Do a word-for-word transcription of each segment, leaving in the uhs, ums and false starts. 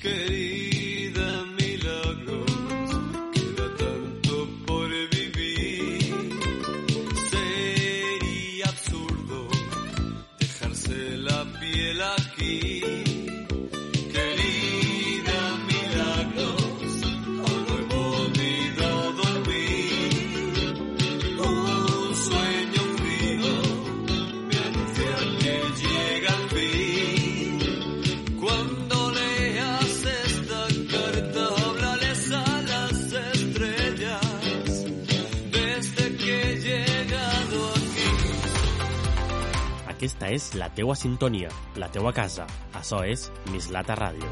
Querida Milagros, queda tanto por vivir. Sería absurdo dejarse la piel aquí. Querida Milagros, aún no he podido dormir. Un sueño frío me anuncia que llega el fin. Cuando leas esta carta, háblales a las estrellas desde que he llegado aquí. Aquesta és la teua sintonia, la teua casa. Açò és Mislata Ràdio.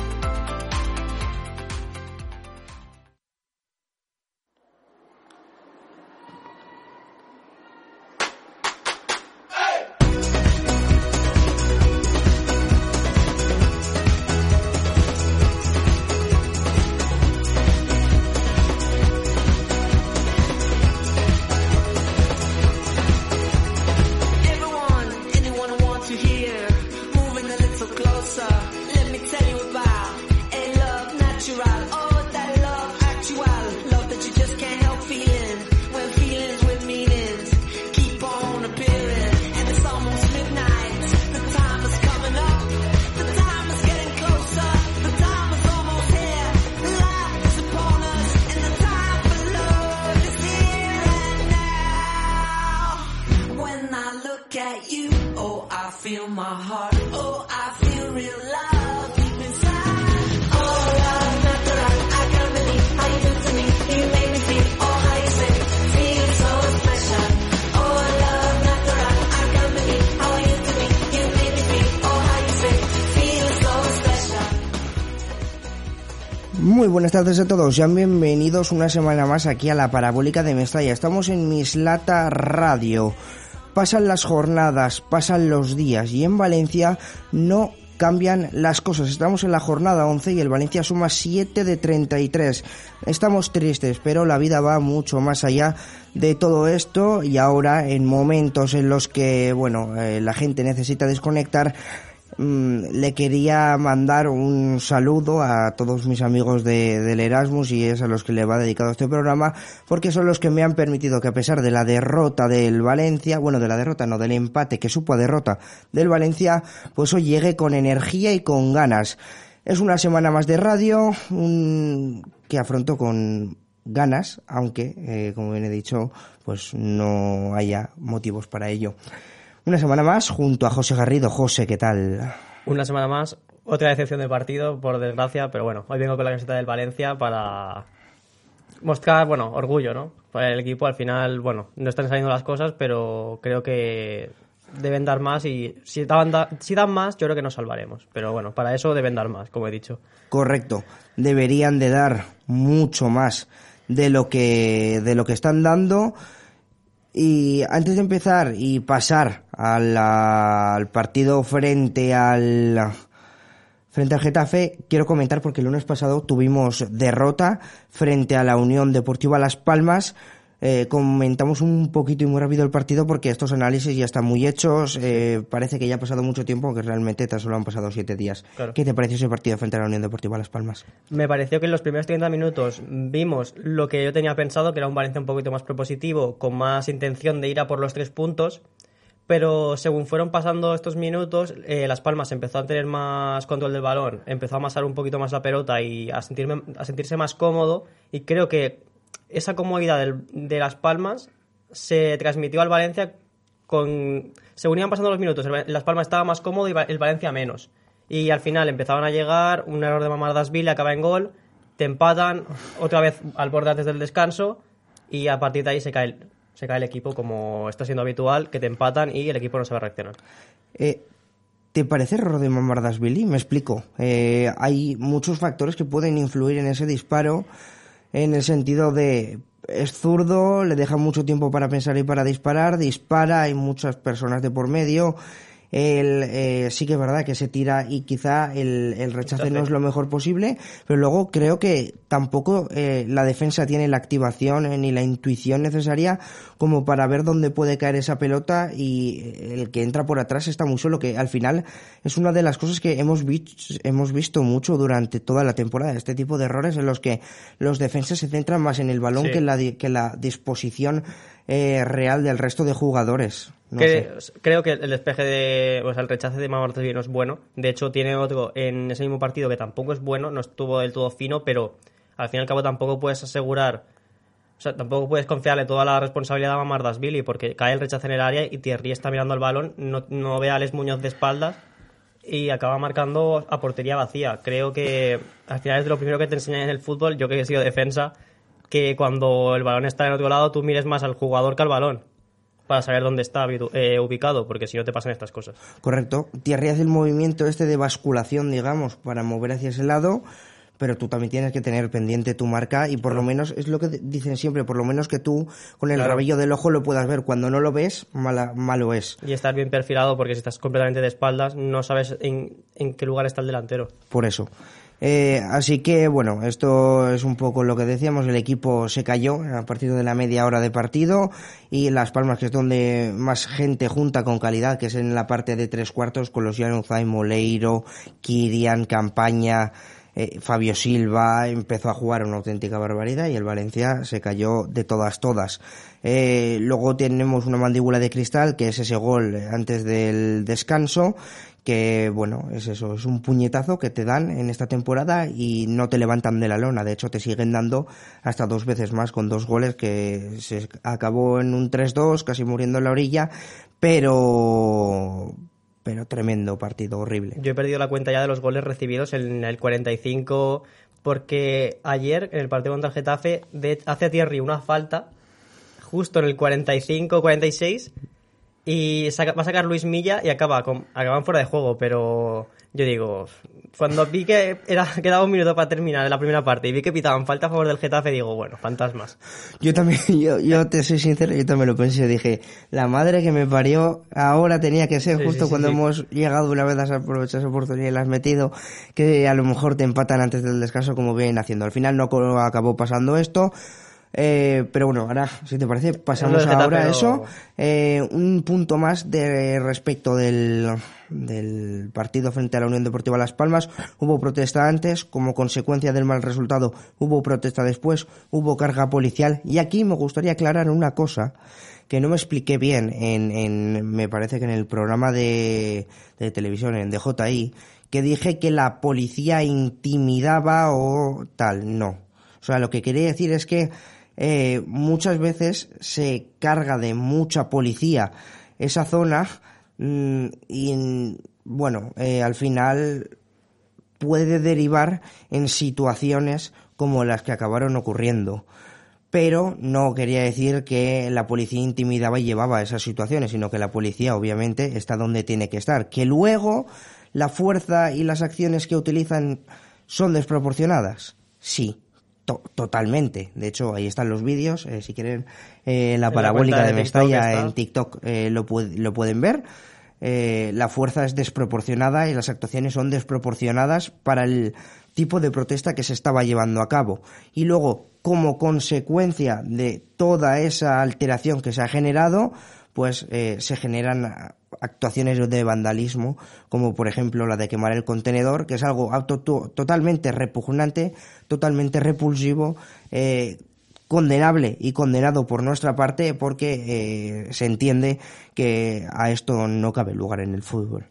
Everyone, anyone who wants to hear, moving a little closer. Let me tell you about a love natural. Oh, that love actual. Love that you just can't help feeling. When feelings with meanings keep on appearing. And it's almost midnight. The time is coming up. The time is getting closer. The time is almost here. Life is upon us. And the time for love is here and now. When I look at you, oh, I feel my heart. Oh, I feel real love deep inside. Oh, love, natural. I can't believe how you do to me. You make me feel, oh, how you say, feel so special. Oh, love, natural. I can't believe how you do to me. You make me feel, oh, how you say, feel so special. Muy buenas tardes a todos, sean bienvenidos una semana más aquí a la Parabólica de Mestalla. Estamos en Mislata Radio. Pasan las jornadas, pasan los días y en Valencia no cambian las cosas. Estamos en la jornada once y el Valencia suma siete de treinta y tres. Estamos tristes, pero la vida va mucho más allá de todo esto y ahora, en momentos en los que, bueno, eh, la gente necesita desconectar, le quería mandar un saludo a todos mis amigos de, del Erasmus, y es a los que le va dedicado este programa, porque son los que me han permitido que, a pesar de la derrota del Valencia, bueno, de la derrota no, del empate que supo a derrota del Valencia, pues hoy llegue con energía y con ganas. Es una semana más de radio, un, que afronto con ganas, aunque, eh, como bien he dicho, pues no haya motivos para ello. Una semana más junto a José Garrido. José, ¿qué tal? Una semana más, otra decepción del partido, por desgracia, pero bueno, hoy vengo con la camiseta del Valencia para mostrar, bueno, orgullo, ¿no? Para el equipo. Al final, bueno, no están saliendo las cosas, pero creo que deben dar más, y si dan, si dan más, yo creo que nos salvaremos. Pero bueno, para eso deben dar más, como he dicho. Correcto, deberían de dar mucho más de lo que, de lo que están dando. Y antes de empezar y pasar a la, al partido frente al frente al Getafe, quiero comentar, porque el lunes pasado tuvimos derrota frente a la Unión Deportiva Las Palmas. Eh, comentamos un poquito y muy rápido el partido, porque estos análisis ya están muy hechos. Eh, parece que ya ha pasado mucho tiempo, aunque realmente tan solo han pasado siete días. Claro. ¿Qué te pareció ese partido frente a la Unión Deportiva Las Palmas? Me pareció que en los primeros treinta minutos vimos lo que yo tenía pensado, que era un Valencia un poquito más propositivo, con más intención de ir a por los tres puntos. Pero según fueron pasando estos minutos, eh, Las Palmas empezó a tener más control del balón, empezó a amasar un poquito más la pelota y a, sentirme, a sentirse más cómodo, y creo que esa comodidad del, de Las Palmas se transmitió al Valencia con... Según iban pasando los minutos, el, Las Palmas estaba más cómodo y el Valencia menos. Y al final empezaban a llegar, un error de Mamardashvili acaba en gol, te empatan, otra vez al borde antes del descanso, y a partir de ahí se cae el, se cae el equipo, como está siendo habitual, que te empatan y el equipo no sabe reaccionar. Eh... ¿Te parece error de Mamardashvili? Me explico. Eh, hay muchos factores que pueden influir en ese disparo, en el sentido de es zurdo, le deja mucho tiempo para pensar y para disparar, dispara, hay muchas personas de por medio el, eh, sí que es verdad que se tira y quizá el, el rechace no es lo mejor posible, pero luego creo que tampoco eh, la defensa tiene la activación eh, ni la intuición necesaria como para ver dónde puede caer esa pelota, y el que entra por atrás está muy solo, que al final es una de las cosas que hemos visto, hemos visto mucho durante toda la temporada, este tipo de errores en los que los defensas se centran más en el balón sí. que, en la, que la disposición eh, real del resto de jugadores. No que, sé. Creo que el despeje de, o sea, el rechace de Mamardashvili no es bueno. De hecho, tiene otro en ese mismo partido que tampoco es bueno, no estuvo del todo fino, pero al fin y al cabo tampoco puedes asegurar, o sea, tampoco puedes confiarle toda la responsabilidad a Mamardashvili, porque cae el rechace en el área y Thierry está mirando el balón, no, no ve a Alex Muñoz de espaldas y acaba marcando a portería vacía. Creo que al final es de lo primero que te enseñan en el fútbol, yo que he sido defensa, que cuando el balón está en otro lado tú mires más al jugador que al balón, para saber dónde está eh, ubicado, porque si no te pasan estas cosas. Correcto. Thierry hace el movimiento este de basculación, digamos, para mover hacia ese lado, pero tú también tienes que tener pendiente tu marca, y por lo menos, es lo que dicen siempre, por lo menos que tú con el claro. rabillo del ojo lo puedas ver. Cuando no lo ves, mala, malo es. Y estar bien perfilado, porque si estás completamente de espaldas, no sabes en, en qué lugar está el delantero. Por eso. Eh, así que, bueno, esto es un poco lo que decíamos, el equipo se cayó a partir de la media hora de partido, y Las Palmas, que es donde más gente junta con calidad, que es en la parte de tres cuartos, con los Januzaj, Moleiro, Kirian, Campaña, eh, Fabio Silva, empezó a jugar una auténtica barbaridad, y el Valencia se cayó de todas, todas. Eh, luego tenemos una mandíbula de cristal, que es ese gol antes del descanso, que bueno, es eso, es un puñetazo que te dan en esta temporada y no te levantan de la lona. De hecho, te siguen dando hasta dos veces más, con dos goles, que se acabó en un tres dos, casi muriendo en la orilla, pero pero tremendo partido, horrible. Yo he perdido la cuenta ya de los goles recibidos en el cuarenta y cinco, porque ayer en el partido contra el Getafe de, hace a Thierry una falta justo en el cuarenta y cinco cuarenta y seis, y saca, va a sacar Luis Milla y acaba con, acaban fuera de juego. Pero yo digo, cuando vi que era, quedaba un minuto para terminar la primera parte y vi que pitaban falta a favor del Getafe, digo, bueno, fantasmas. Yo también, yo, yo te soy sincero, yo también lo pensé, dije, la madre que me parió, ahora tenía que ser, sí, justo sí, sí, cuando sí. hemos llegado una vez a aprovechar esa oportunidad y la has metido, que a lo mejor te empatan antes del descanso, como vienen haciendo. Al final no acabó pasando esto. Eh, pero bueno, ahora, si te parece, pasamos ahora a pero... eso. Eh, un punto más de respecto del, del partido frente a la Unión Deportiva Las Palmas. Hubo protesta antes, como consecuencia del mal resultado, hubo protesta después, hubo carga policial. Y aquí me gustaría aclarar una cosa que no me expliqué bien en, en me parece que en el programa de, de televisión, en D J I, que dije que la policía intimidaba o tal. No. O sea, lo que quería decir es que Eh, muchas veces se carga de mucha policía esa zona mmm, y bueno, eh, al final puede derivar en situaciones como las que acabaron ocurriendo. Pero no quería decir que la policía intimidaba y llevaba a esas situaciones, sino que la policía obviamente está donde tiene que estar. Que luego la fuerza y las acciones que utilizan son desproporcionadas, sí. Totalmente. De hecho, ahí están los vídeos. Eh, si quieren, eh, la parabólica la de, de Mestalla en TikTok eh, lo, pu- lo pueden ver. Eh, la fuerza es desproporcionada y las actuaciones son desproporcionadas para el tipo de protesta que se estaba llevando a cabo. Y luego, como consecuencia de toda esa alteración que se ha generado, pues eh, se generan actuaciones de vandalismo, como por ejemplo la de quemar el contenedor, que es algo auto- totalmente repugnante, totalmente repulsivo, eh, condenable y condenado por nuestra parte, porque eh, se entiende que a esto no cabe lugar en el fútbol.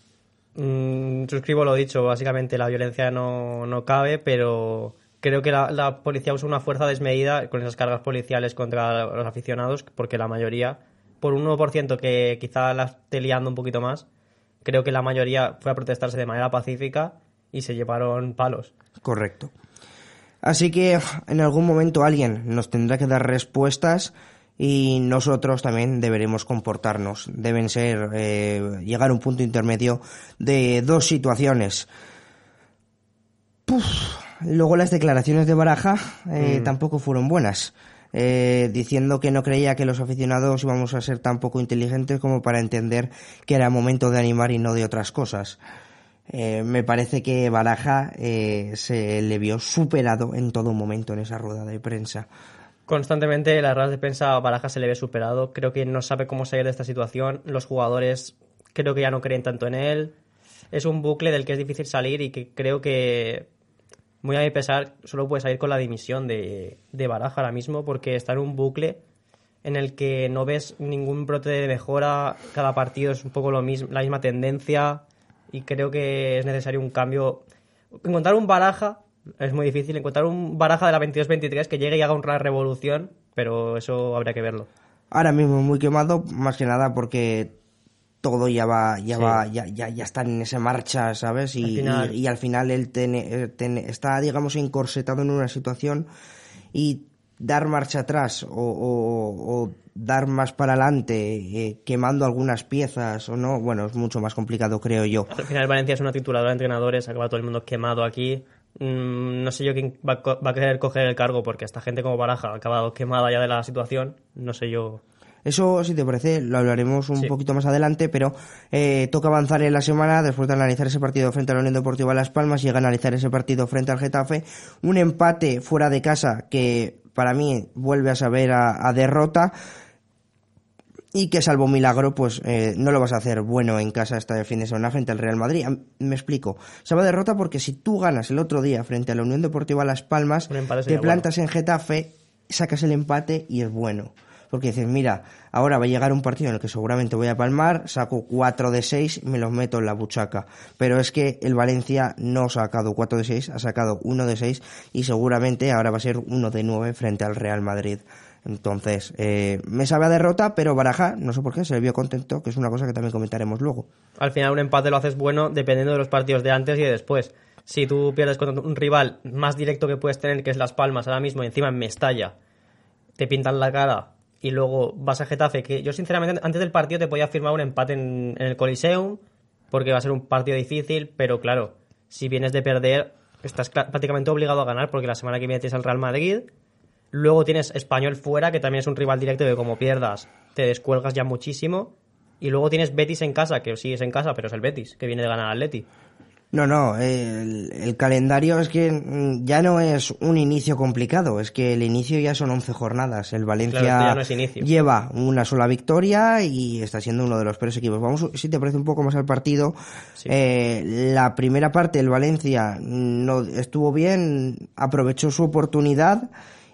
Mm, suscribo lo dicho, básicamente la violencia no, no cabe, pero creo que la, la policía usa una fuerza desmedida con esas cargas policiales contra los aficionados, porque la mayoría, por un uno por ciento que quizá la esté liando un poquito más, creo que la mayoría fue a protestarse de manera pacífica y se llevaron palos. Correcto. Así que en algún momento alguien nos tendrá que dar respuestas y nosotros también deberemos comportarnos. Deben ser, eh, llegar a un punto intermedio de dos situaciones. Puf. Luego las declaraciones de Baraja eh, mm. tampoco fueron buenas. eh, diciendo que no creía que los aficionados íbamos a ser tan poco inteligentes como para entender que era momento de animar y no de otras cosas. Eh, me parece que Baraja eh, se le vio superado en todo momento en esa rueda de prensa. Constantemente en las ruedas de prensa a Baraja se le ve superado. Creo que no sabe cómo salir de esta situación. Los jugadores creo que ya no creen tanto en él. Es un bucle del que es difícil salir y que creo que, muy a mi pesar, solo puede salir con la dimisión de, de Baraja ahora mismo, porque está en un bucle en el que no ves ningún brote de mejora. Cada partido es un poco lo mismo, la misma tendencia, y creo que es necesario un cambio. Encontrar un Baraja es muy difícil, encontrar un Baraja de la veintidós veintitrés que llegue y haga una revolución, pero eso habría que verlo. Ahora mismo muy quemado, más que nada porque todo ya va, ya Sí. va, ya, ya, ya está en esa marcha, ¿sabes? Y Al final- y, y al final él tiene- tiene- está, digamos, encorsetado en una situación, y dar marcha atrás o, o- o dar más para adelante, eh, quemando algunas piezas o no, bueno, es mucho más complicado, creo yo. Al final Valencia es una tituladora de entrenadores, acaba todo el mundo quemado aquí. Mm, no sé yo quién va a, co- va a querer coger el cargo, porque esta gente como Baraja ha acabado quemada ya de la situación. No sé yo. Eso, si te parece, lo hablaremos un Sí. poquito más adelante, pero eh, toca avanzar en la semana después de analizar ese partido frente a la Unión Deportiva Las Palmas. Llega a analizar ese partido frente al Getafe. Un empate fuera de casa que para mí vuelve a saber a, a derrota, y que salvo milagro pues eh, no lo vas a hacer bueno en casa este fin de semana frente al Real Madrid. Am- Me explico. Salvo derrota porque si tú ganas el otro día frente a la Unión Deportiva Las Palmas, Un empate te sería plantas en Getafe, sacas el empate y es bueno. Porque dices, mira, ahora va a llegar un partido en el que seguramente voy a palmar, saco cuatro de seis y me los meto en la buchaca. Pero es que el Valencia no ha sacado cuatro de seis, ha sacado uno de seis, y seguramente ahora va a ser uno de nueve frente al Real Madrid. Entonces, eh, me sabe a derrota, pero Baraja, no sé por qué, se le vio contento, que es una cosa que también comentaremos luego. Al final un empate lo haces bueno dependiendo de los partidos de antes y de después. Si tú pierdes contra un rival más directo que puedes tener, que es Las Palmas ahora mismo, y encima en Mestalla, te pintan la cara, y luego vas a Getafe, que yo sinceramente antes del partido te podía firmar un empate en, en el Coliseum, porque va a ser un partido difícil, pero claro, si vienes de perder, estás cla- prácticamente obligado a ganar, porque la semana que viene tienes al Real Madrid. Luego tienes Español fuera, que también es un rival directo que como pierdas te descuelgas ya muchísimo. Y luego tienes Betis en casa, que sí es en casa, pero es el Betis, que viene de ganar al Atleti. No, no, el, el calendario es que mm, ya no es un inicio complicado, es que el inicio ya son once jornadas. El Valencia Claro, esto ya no es inicio. lleva una sola victoria y está siendo uno de los peores equipos. Vamos, si te parece, un poco más al partido. Sí. Eh, la primera parte el Valencia no estuvo bien, aprovechó su oportunidad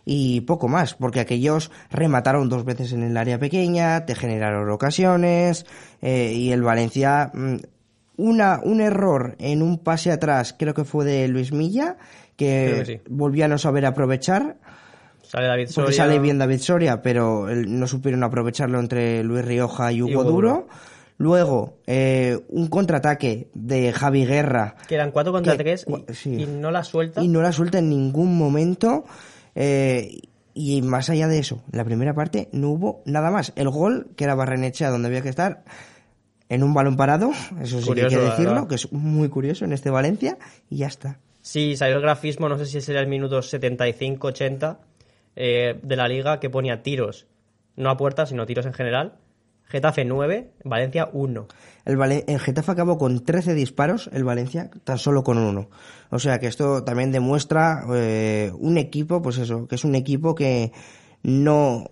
y poco más, porque aquellos remataron dos veces en el área pequeña, te generaron ocasiones, eh, y el Valencia... mm, Una, un error en un pase atrás, creo que fue de Luis Milla, que, Creo que sí. volvió a no saber aprovechar, Sale David porque Soria. sale bien David Soria, pero él- no supieron aprovecharlo entre Luis Rioja y Hugo, Y Hugo Duro. Duro. Luego, eh, un contraataque de Javi Guerra, Que eran cuatro contra que- tres cua- y, sí. y no la suelta. y no la suelta en ningún momento. eh, y más allá de eso, en la primera parte no hubo nada más. El gol, que era Barrenechea donde había que estar, en un balón parado, eso sí Curioso, que hay que la decirlo, verdad. que es muy curioso en este Valencia, y ya está. Sí, salió el grafismo, no sé si sería el minuto setenta y cinco ochenta eh, de la Liga, que ponía tiros, no a puerta, sino tiros en general. Getafe nueve, Valencia uno. El, Vale- el Getafe acabó con trece disparos, el Valencia tan solo con uno. O sea que esto también demuestra eh, un equipo, pues eso, que es un equipo que no,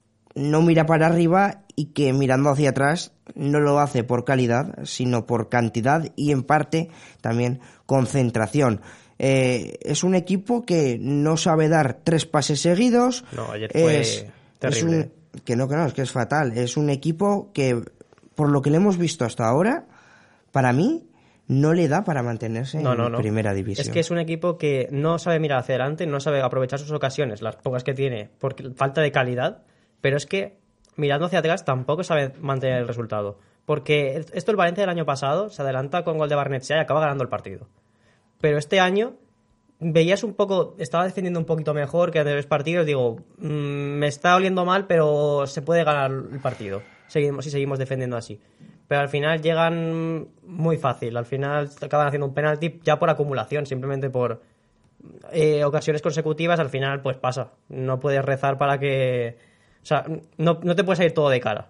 no mira para arriba, y que mirando hacia atrás no lo hace por calidad, sino por cantidad y en parte también concentración. Eh, es un equipo que no sabe dar tres pases seguidos. No, ayer fue es, terrible. es un, que no, que no, es que es fatal. Es un equipo que, por lo que le hemos visto hasta ahora, para mí no le da para mantenerse No, en no, no. primera división. Es que es un equipo que no sabe mirar hacia adelante, no sabe aprovechar sus ocasiones, las pocas que tiene, por falta de calidad, pero es que mirando hacia atrás tampoco sabe mantener el resultado. Porque esto el Valencia del año pasado se adelanta con gol de Barnechea y acaba ganando el partido. Pero este año veías un poco, estaba defendiendo un poquito mejor que anteriores partidos, digo, mmm, me está oliendo mal, pero se puede ganar el partido seguimos, si seguimos defendiendo así. Pero al final llegan muy fácil, al final acaban haciendo un penalti ya por acumulación, simplemente por, eh, ocasiones consecutivas, al final pues pasa. No puedes rezar para que... O sea, no, no te puedes ir todo de cara.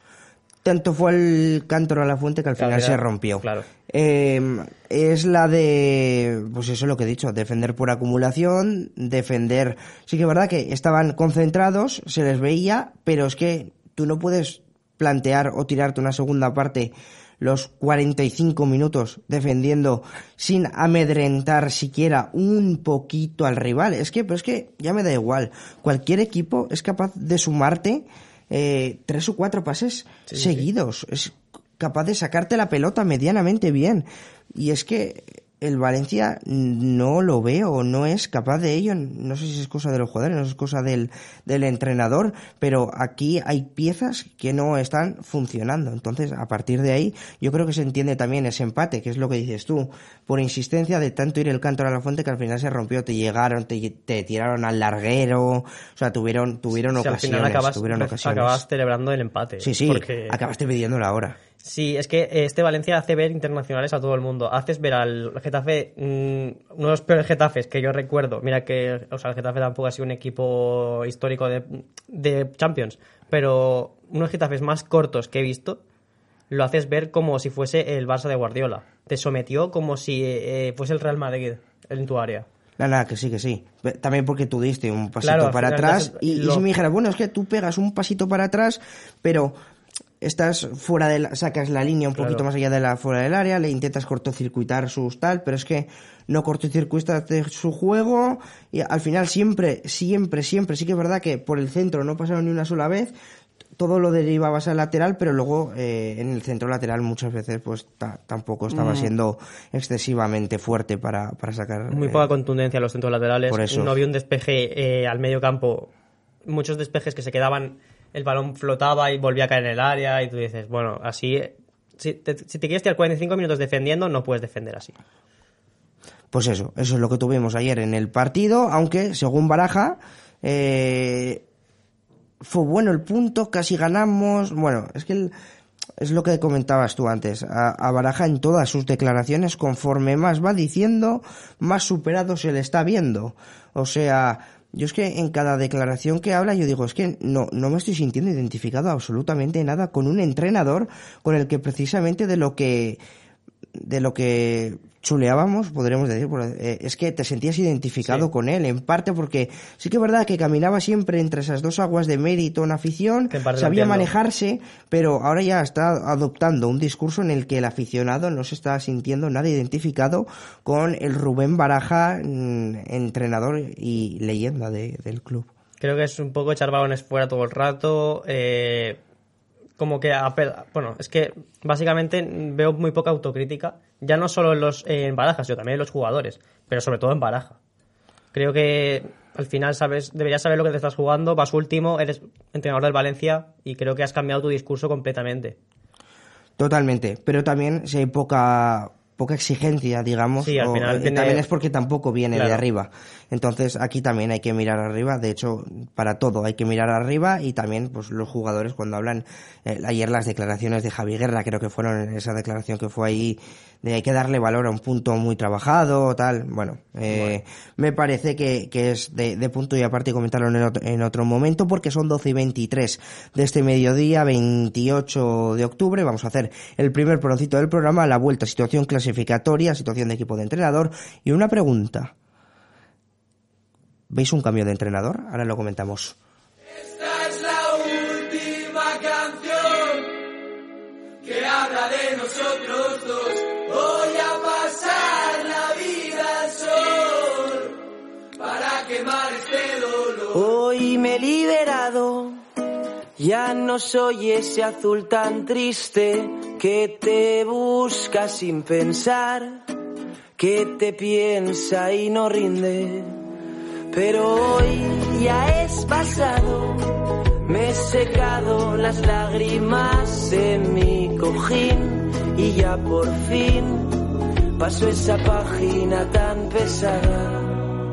Tanto fue el cántaro a la fuente que al Claro, final era- se rompió. claro. Eh, es la de, pues eso es lo que he dicho, defender por acumulación, defender... Sí que es verdad que estaban concentrados, se les veía, pero es que tú no puedes plantear o tirarte una segunda parte los cuarenta y cinco minutos defendiendo sin amedrentar siquiera un poquito al rival. Es que, pero es que ya me da igual. Cualquier equipo es capaz de sumarte eh, tres o cuatro pases Sí, seguidos. Es capaz de sacarte la pelota medianamente bien. Y es que el Valencia no lo veo, no es capaz de ello. No sé si es cosa de los jugadores, no sé si es cosa del, del entrenador, pero aquí hay piezas que no están funcionando. Entonces, a partir de ahí, yo creo que se entiende también ese empate, que es lo que dices tú, por insistencia de tanto ir el cántaro a la fuente que al final se rompió, te llegaron, te, te tiraron al larguero, o sea, tuvieron, tuvieron Si al ocasiones, final acabas, tuvieron ocasiones. acabas celebrando el empate. Sí, sí, porque- acabaste pidiendo la hora. Sí, es que este Valencia hace ver internacionales a todo el mundo. Haces ver al Getafe, mmm, uno de los peores Getafes que yo recuerdo. Mira que, o sea, el Getafe tampoco ha sido un equipo histórico de, de Champions, pero unos Getafes más cortos que he visto, lo haces ver como si fuese el Barça de Guardiola. Te sometió como si eh, fuese el Real Madrid en tu área. Nada, nada, que sí, que sí. También porque tú diste un pasito Claro, al para final atrás das- y, y lo- si me dijera, bueno, es que tú pegas un pasito para atrás, pero estás fuera de la, sacas la línea un Claro. poquito más allá de la fuera del área, le intentas cortocircuitar sus tal, pero es que no cortocircuitaste su juego y al final siempre, siempre, siempre, sí que es verdad que por el centro no pasaron ni una sola vez, todo lo derivabas al lateral, pero luego eh, en el centro lateral muchas veces pues ta- tampoco estaba Mm. siendo excesivamente fuerte para, para sacar... Muy eh, poca contundencia en los centros laterales. por eso. No había un despeje eh, al medio campo. Muchos despejes que se quedaban, el balón flotaba y volvía a caer en el área y tú dices, bueno, así... Si te, si te quieres tirar cuarenta y cinco minutos defendiendo, no puedes defender así. Pues eso, eso es lo que tuvimos ayer en el partido, aunque según Baraja eh, fue bueno el punto, casi ganamos. Bueno, es que el- es lo que comentabas tú antes. A, a Baraja en todas sus declaraciones, conforme más va diciendo, más superado se le está viendo. O sea, yo es que en cada declaración que habla yo digo, es que no, no me estoy sintiendo identificado absolutamente nada con un entrenador con el que precisamente de lo que de lo que chuleábamos, podríamos decir, eh, es que te sentías identificado Sí. con él, en parte porque sí que es verdad que caminaba siempre entre esas dos aguas de mérito en afición, Que en parte lo sabía entiendo. manejarse, pero ahora ya está adoptando un discurso en el que el aficionado no se está sintiendo nada identificado con el Rubén Baraja, mm, entrenador y leyenda de- del club. Creo que es un poco echar balones fuera todo el rato. eh, como que, apela- bueno, es que básicamente veo muy poca autocrítica, ya no solo en los eh, en Baraja, sino también en los jugadores, pero sobre todo en Baraja. Creo que al final sabes, deberías saber lo que te estás jugando, vas último, eres entrenador del Valencia y creo que has cambiado tu discurso completamente. Totalmente, pero también si hay poca poca exigencia, digamos, Sí, al o, final eh, tiene- también es porque tampoco viene de Claro. arriba. Entonces aquí también hay que mirar arriba, de hecho, para todo hay que mirar arriba y también pues los jugadores cuando hablan, eh, ayer las declaraciones de Javi Guerra, creo que fueron en esa declaración que fue ahí, de hay que darle valor a un punto muy trabajado, tal, bueno, eh, me parece que, que es de, de punto y aparte y comentarlo en otro, en otro momento porque son doce y veintitrés de este mediodía, veintiocho de octubre, vamos a hacer el primer proncito del programa, la vuelta, situación clasificatoria, situación de equipo de entrenador y una pregunta. ¿Veis un cambio de entrenador? Ahora lo comentamos. Esta es la última canción que habla de nosotros dos. Voy a pasar la vida al sol para quemar este dolor. Hoy me he liberado, ya no soy ese azul tan triste que te busca sin pensar, que te piensa y no rinde. Pero hoy ya es pasado, me he secado las lágrimas en mi cojín y ya por fin paso esa página tan pesada.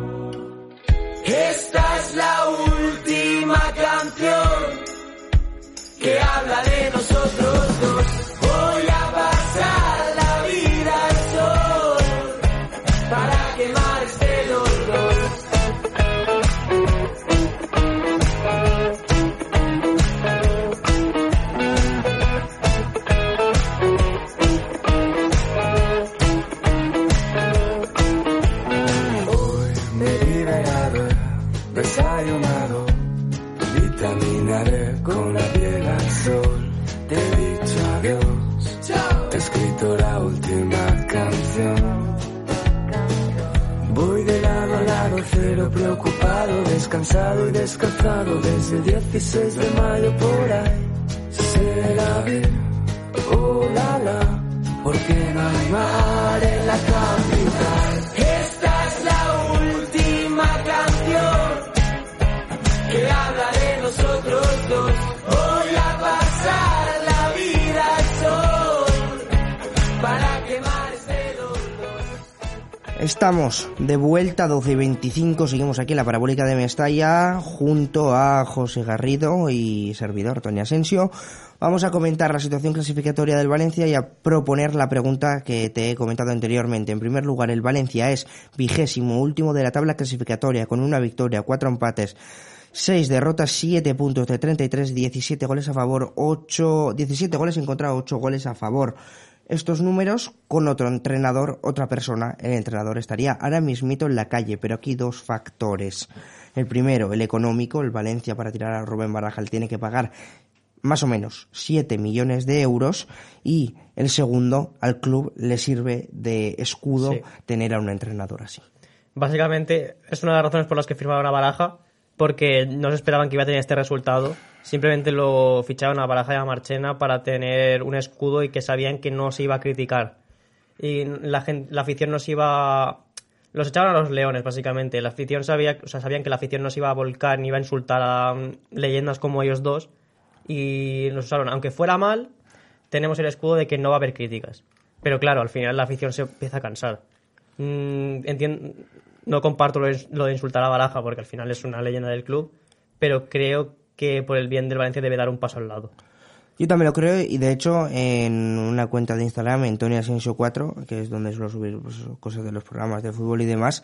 Esta es la última canción que habla de nosotros dos. Voy a pasar la vida al sol para quemar este dolor. cero preocupado, descansado y descalzado desde el dieciséis de mayo por ahí. Será bien, oh la la, porque no hay mar en la capital. Esta es la última canción que habla de nosotros dos. Voy a pasar la vida al sol para quemar este dolor. Estamos de vuelta, doce y veinticinco, seguimos aquí en la parabólica de Mestalla junto a José Garrido y servidor Tony Asensio. Vamos a comentar la situación clasificatoria del Valencia y a proponer la pregunta que te he comentado anteriormente. En primer lugar, el Valencia es vigésimo último de la tabla clasificatoria con una victoria, cuatro empates, seis derrotas, siete puntos de treinta y tres, diecisiete goles a favor, ocho, diecisiete goles en contra, ocho goles a favor. Estos números con otro entrenador, otra persona, el entrenador estaría ahora mismito en la calle, pero aquí dos factores. El primero, el económico. El Valencia, para tirar a Rubén Baraja, tiene que pagar más o menos siete millones de euros, y el segundo, al club le sirve de escudo sí. tener a un entrenador así. Básicamente es una de las razones por las que firmaron a Baraja, porque no se esperaban que iba a tener este resultado. Simplemente lo ficharon a Baraja y a Marchena para tener un escudo y que sabían que no se iba a criticar. Y la, gente, la afición no se iba... Los echaban a los leones, básicamente. La afición sabía, o sea, sabían que la afición no se iba a volcar ni iba a insultar a um, leyendas como ellos dos. Y nos usaron, aunque fuera mal, tenemos el escudo de que no va a haber críticas. Pero claro, al final la afición se empieza a cansar. Mm, entiendo, no comparto lo de, lo de insultar a Baraja, porque al final es una leyenda del club, pero creo que por el bien del Valencia debe dar un paso al lado. Yo también lo creo, y de hecho en una cuenta de Instagram, en Tony Asensio cuatro, que es donde suelo subir pues, cosas de los programas de fútbol y demás,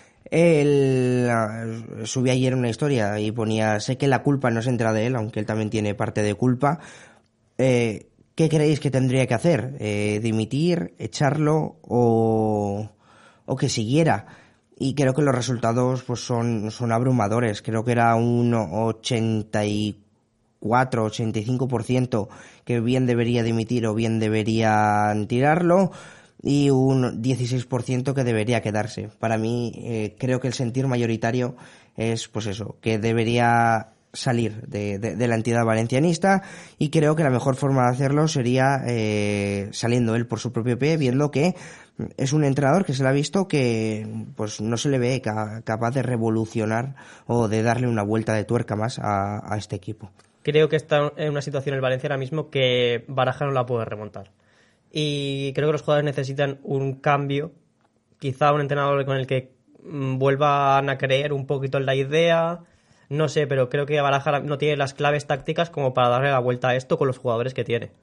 él uh, subí ayer una historia y ponía: sé que la culpa no se entera de él, aunque él también tiene parte de culpa. Eh, ¿Qué creéis que tendría que hacer? Eh, ¿Dimitir, echarlo o, o que siguiera? Y creo que los resultados pues son, son abrumadores. Creo que era un ochenta y cuatro, ochenta y cinco por ciento que bien debería dimitir o bien deberían tirarlo, y un dieciséis por ciento que debería quedarse. Para mí, eh, creo que el sentir mayoritario es, pues eso, que debería salir de, de, de la entidad valencianista, y creo que la mejor forma de hacerlo sería eh, saliendo él por su propio pie, viendo que es un entrenador que se le ha visto que pues no se le ve ca- capaz de revolucionar o de darle una vuelta de tuerca más a, a este equipo. Creo que está en una situación el Valencia ahora mismo que Baraja no la puede remontar. Y creo que los jugadores necesitan un cambio, quizá un entrenador con el que vuelvan a creer un poquito en la idea, no sé, pero creo que Baraja no tiene las claves tácticas como para darle la vuelta a esto con los jugadores que tiene.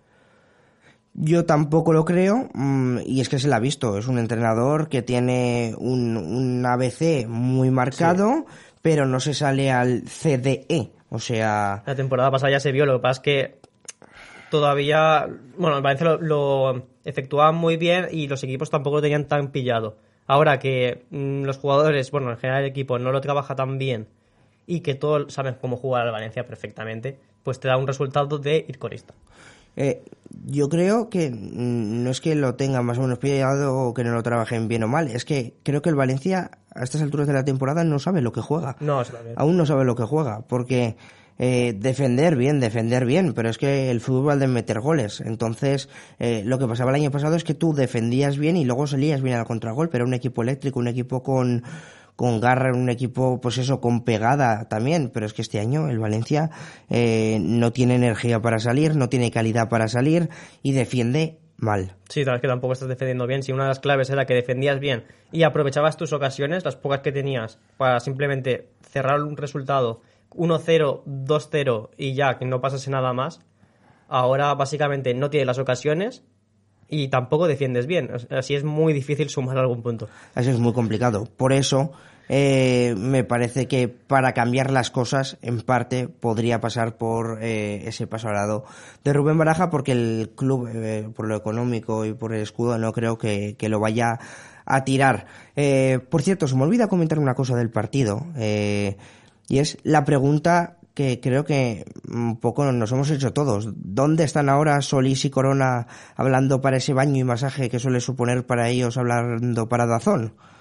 Yo tampoco lo creo, y es que se le ha visto, es un entrenador que tiene un, un A B C muy marcado, sí. pero no se sale al C D E, o sea... La temporada pasada ya se vio, lo que pasa es que todavía, bueno, el Valencia lo, lo efectuaban muy bien y los equipos tampoco lo tenían tan pillado. Ahora que mmm, los jugadores, bueno, en general el equipo no lo trabaja tan bien y que todos saben cómo jugar al Valencia perfectamente, pues te da un resultado de ir corista. Eh, yo creo que mmm, no es que lo tengan más o menos pillado o que no lo trabajen bien o mal, es que creo que el Valencia a estas alturas de la temporada no sabe lo que juega. No, está bien. Aún no sabe lo que juega, porque... Eh, defender bien, defender bien, pero es que el fútbol va de meter goles. Entonces, eh, lo que pasaba el año pasado es que tú defendías bien y luego salías bien al contragolpe. Era un equipo eléctrico, un equipo con, con garra, un equipo, pues eso, con pegada también. Pero es que este año el Valencia eh, no tiene energía para salir, no tiene calidad para salir y defiende mal. Sí, tal vez que tampoco estás defendiendo bien. Si una de las claves era que defendías bien y aprovechabas tus ocasiones, las pocas que tenías, para simplemente cerrar un resultado uno cero, dos cero y ya, que no pasase nada más, ahora básicamente no tienes las ocasiones y tampoco defiendes bien. Así es muy difícil sumar algún punto. Así es muy complicado. Por eso eh, me parece que para cambiar las cosas, en parte, podría pasar por eh, ese paso al lado de Rubén Baraja, porque el club, eh, por lo económico y por el escudo, no creo que, que lo vaya a tirar. Eh, por cierto, se me olvida comentar una cosa del partido, eh, y es la pregunta que creo que un poco nos hemos hecho todos. ¿Dónde están ahora Solís y Corona hablando para ese baño y masaje que suele suponer para ellos hablando para Dazón?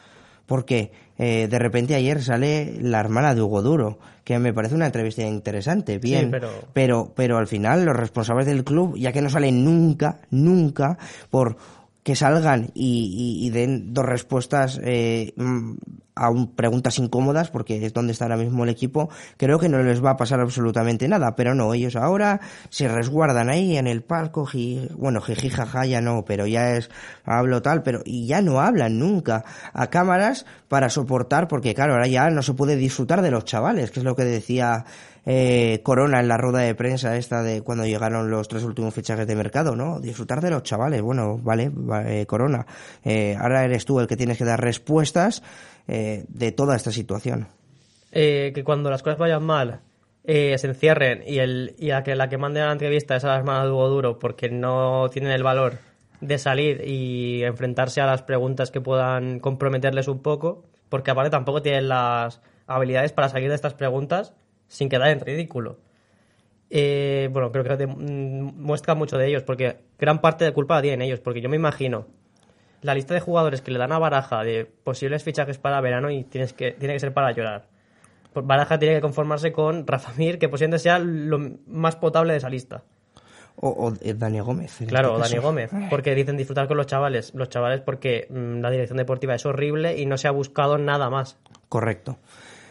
Porque eh, de repente ayer sale la hermana de Hugo Duro, que me parece una entrevista interesante, bien, Sí, pero... pero pero al final los responsables del club, ya que no salen nunca, nunca, por que salgan y, y, y den dos respuestas eh, a un, preguntas incómodas, porque es donde está ahora mismo el equipo, creo que no les va a pasar absolutamente nada, pero no, ellos ahora se resguardan ahí en el palco, ji, bueno, jiji, jaja, ya no, pero ya es, hablo tal, pero y ya no hablan nunca a cámaras para soportar, porque claro, ahora ya no se puede disfrutar de los chavales, que es lo que decía Eh, Corona en la rueda de prensa esta de cuando llegaron los tres últimos fichajes de mercado, ¿no? Disfrutar de los chavales. Bueno, vale, vale Corona. Eh, ahora eres tú el que tienes que dar respuestas eh, de toda esta situación. Eh, que cuando las cosas vayan mal eh, se encierren y, el, y a que la que mande a la entrevista es a la hermana de Hugo Duro porque no tienen el valor de salir y enfrentarse a las preguntas que puedan comprometerles un poco, porque aparte tampoco tienen las habilidades para salir de estas preguntas sin quedar en ridículo. Eh, bueno, creo que te, mm, muestra mucho de ellos, porque gran parte de culpa la tienen ellos, porque yo me imagino la lista de jugadores que le dan a Baraja de posibles fichajes para verano y tienes que, tiene que ser para llorar. Pues Baraja tiene que conformarse con Rafa Mir, que posiblemente sea lo más potable de esa lista. O, o Dani Gómez. Claro, este Dani caso. Gómez, porque dicen disfrutar con los chavales. Los chavales porque mmm, la dirección deportiva es horrible y no se ha buscado nada más. Correcto.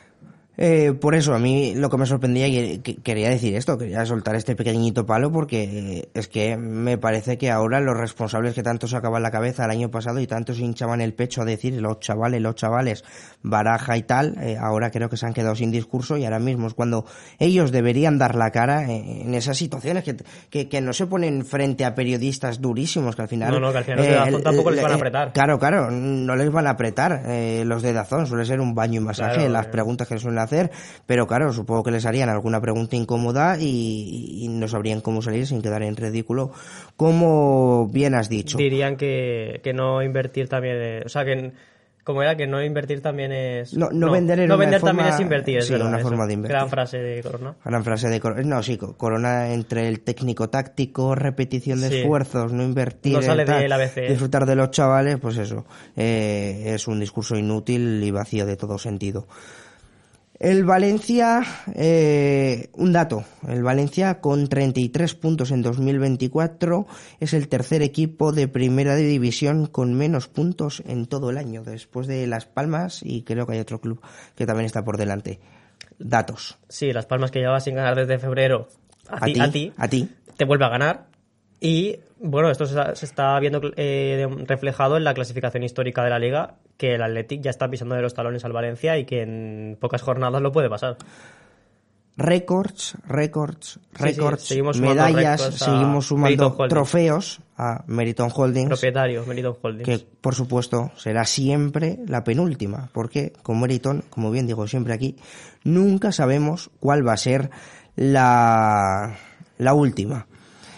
Eh, por eso, a mí lo que me sorprendía, y que, quería decir esto, quería soltar este pequeñito palo, porque es que me parece que ahora los responsables que tanto sacaban la cabeza el año pasado y tanto se hinchaban el pecho a decir los chavales, los chavales, Baraja y tal, eh, ahora creo que se han quedado sin discurso y ahora mismo es cuando ellos deberían dar la cara en, en esas situaciones que, que, que no se ponen frente a periodistas durísimos, que al final... No, no, que al final los de Dazón tampoco les van a apretar. Claro, claro, no les van a apretar eh, los de Dazón, suele ser un baño y masaje, claro, las eh. preguntas que les suelen hacer, pero claro, supongo que les harían alguna pregunta incómoda y, y no sabrían cómo salir sin quedar en ridículo, como bien has dicho. Dirían que, que no invertir también, eh, o sea, que como era que no invertir también es... No, no, no vender, en no una vender forma, también es invertir, es sí, verdad, una eso. forma de invertir. Gran frase de Corona. Gran frase de Corona. No, sí, Corona entre el técnico táctico, repetición de sí. esfuerzos, no invertir, no sale tal, del A B C. Disfrutar de los chavales, pues eso, eh, es un discurso inútil y vacío de todo sentido. El Valencia, eh, un dato, el Valencia con treinta y tres puntos en dos mil veinticuatro es el tercer equipo de primera división con menos puntos en todo el año, después de Las Palmas y creo que hay otro club que también está por delante. Datos. Sí, Las Palmas que llevaba sin ganar desde febrero, a, a ti, ti, a ti, a ti, te vuelve a ganar. Y bueno, esto se, se está viendo eh, reflejado en la clasificación histórica de la Liga, que el Athletic ya está pisando de los talones al Valencia y que en pocas jornadas lo puede pasar. Récords, récords, récords, sí, sí. medallas, seguimos sumando trofeos a Meriton Holdings. Propietario, Meriton Holdings. Que por supuesto será siempre la penúltima, porque con Meriton, como bien digo siempre aquí, nunca sabemos cuál va a ser la, la última.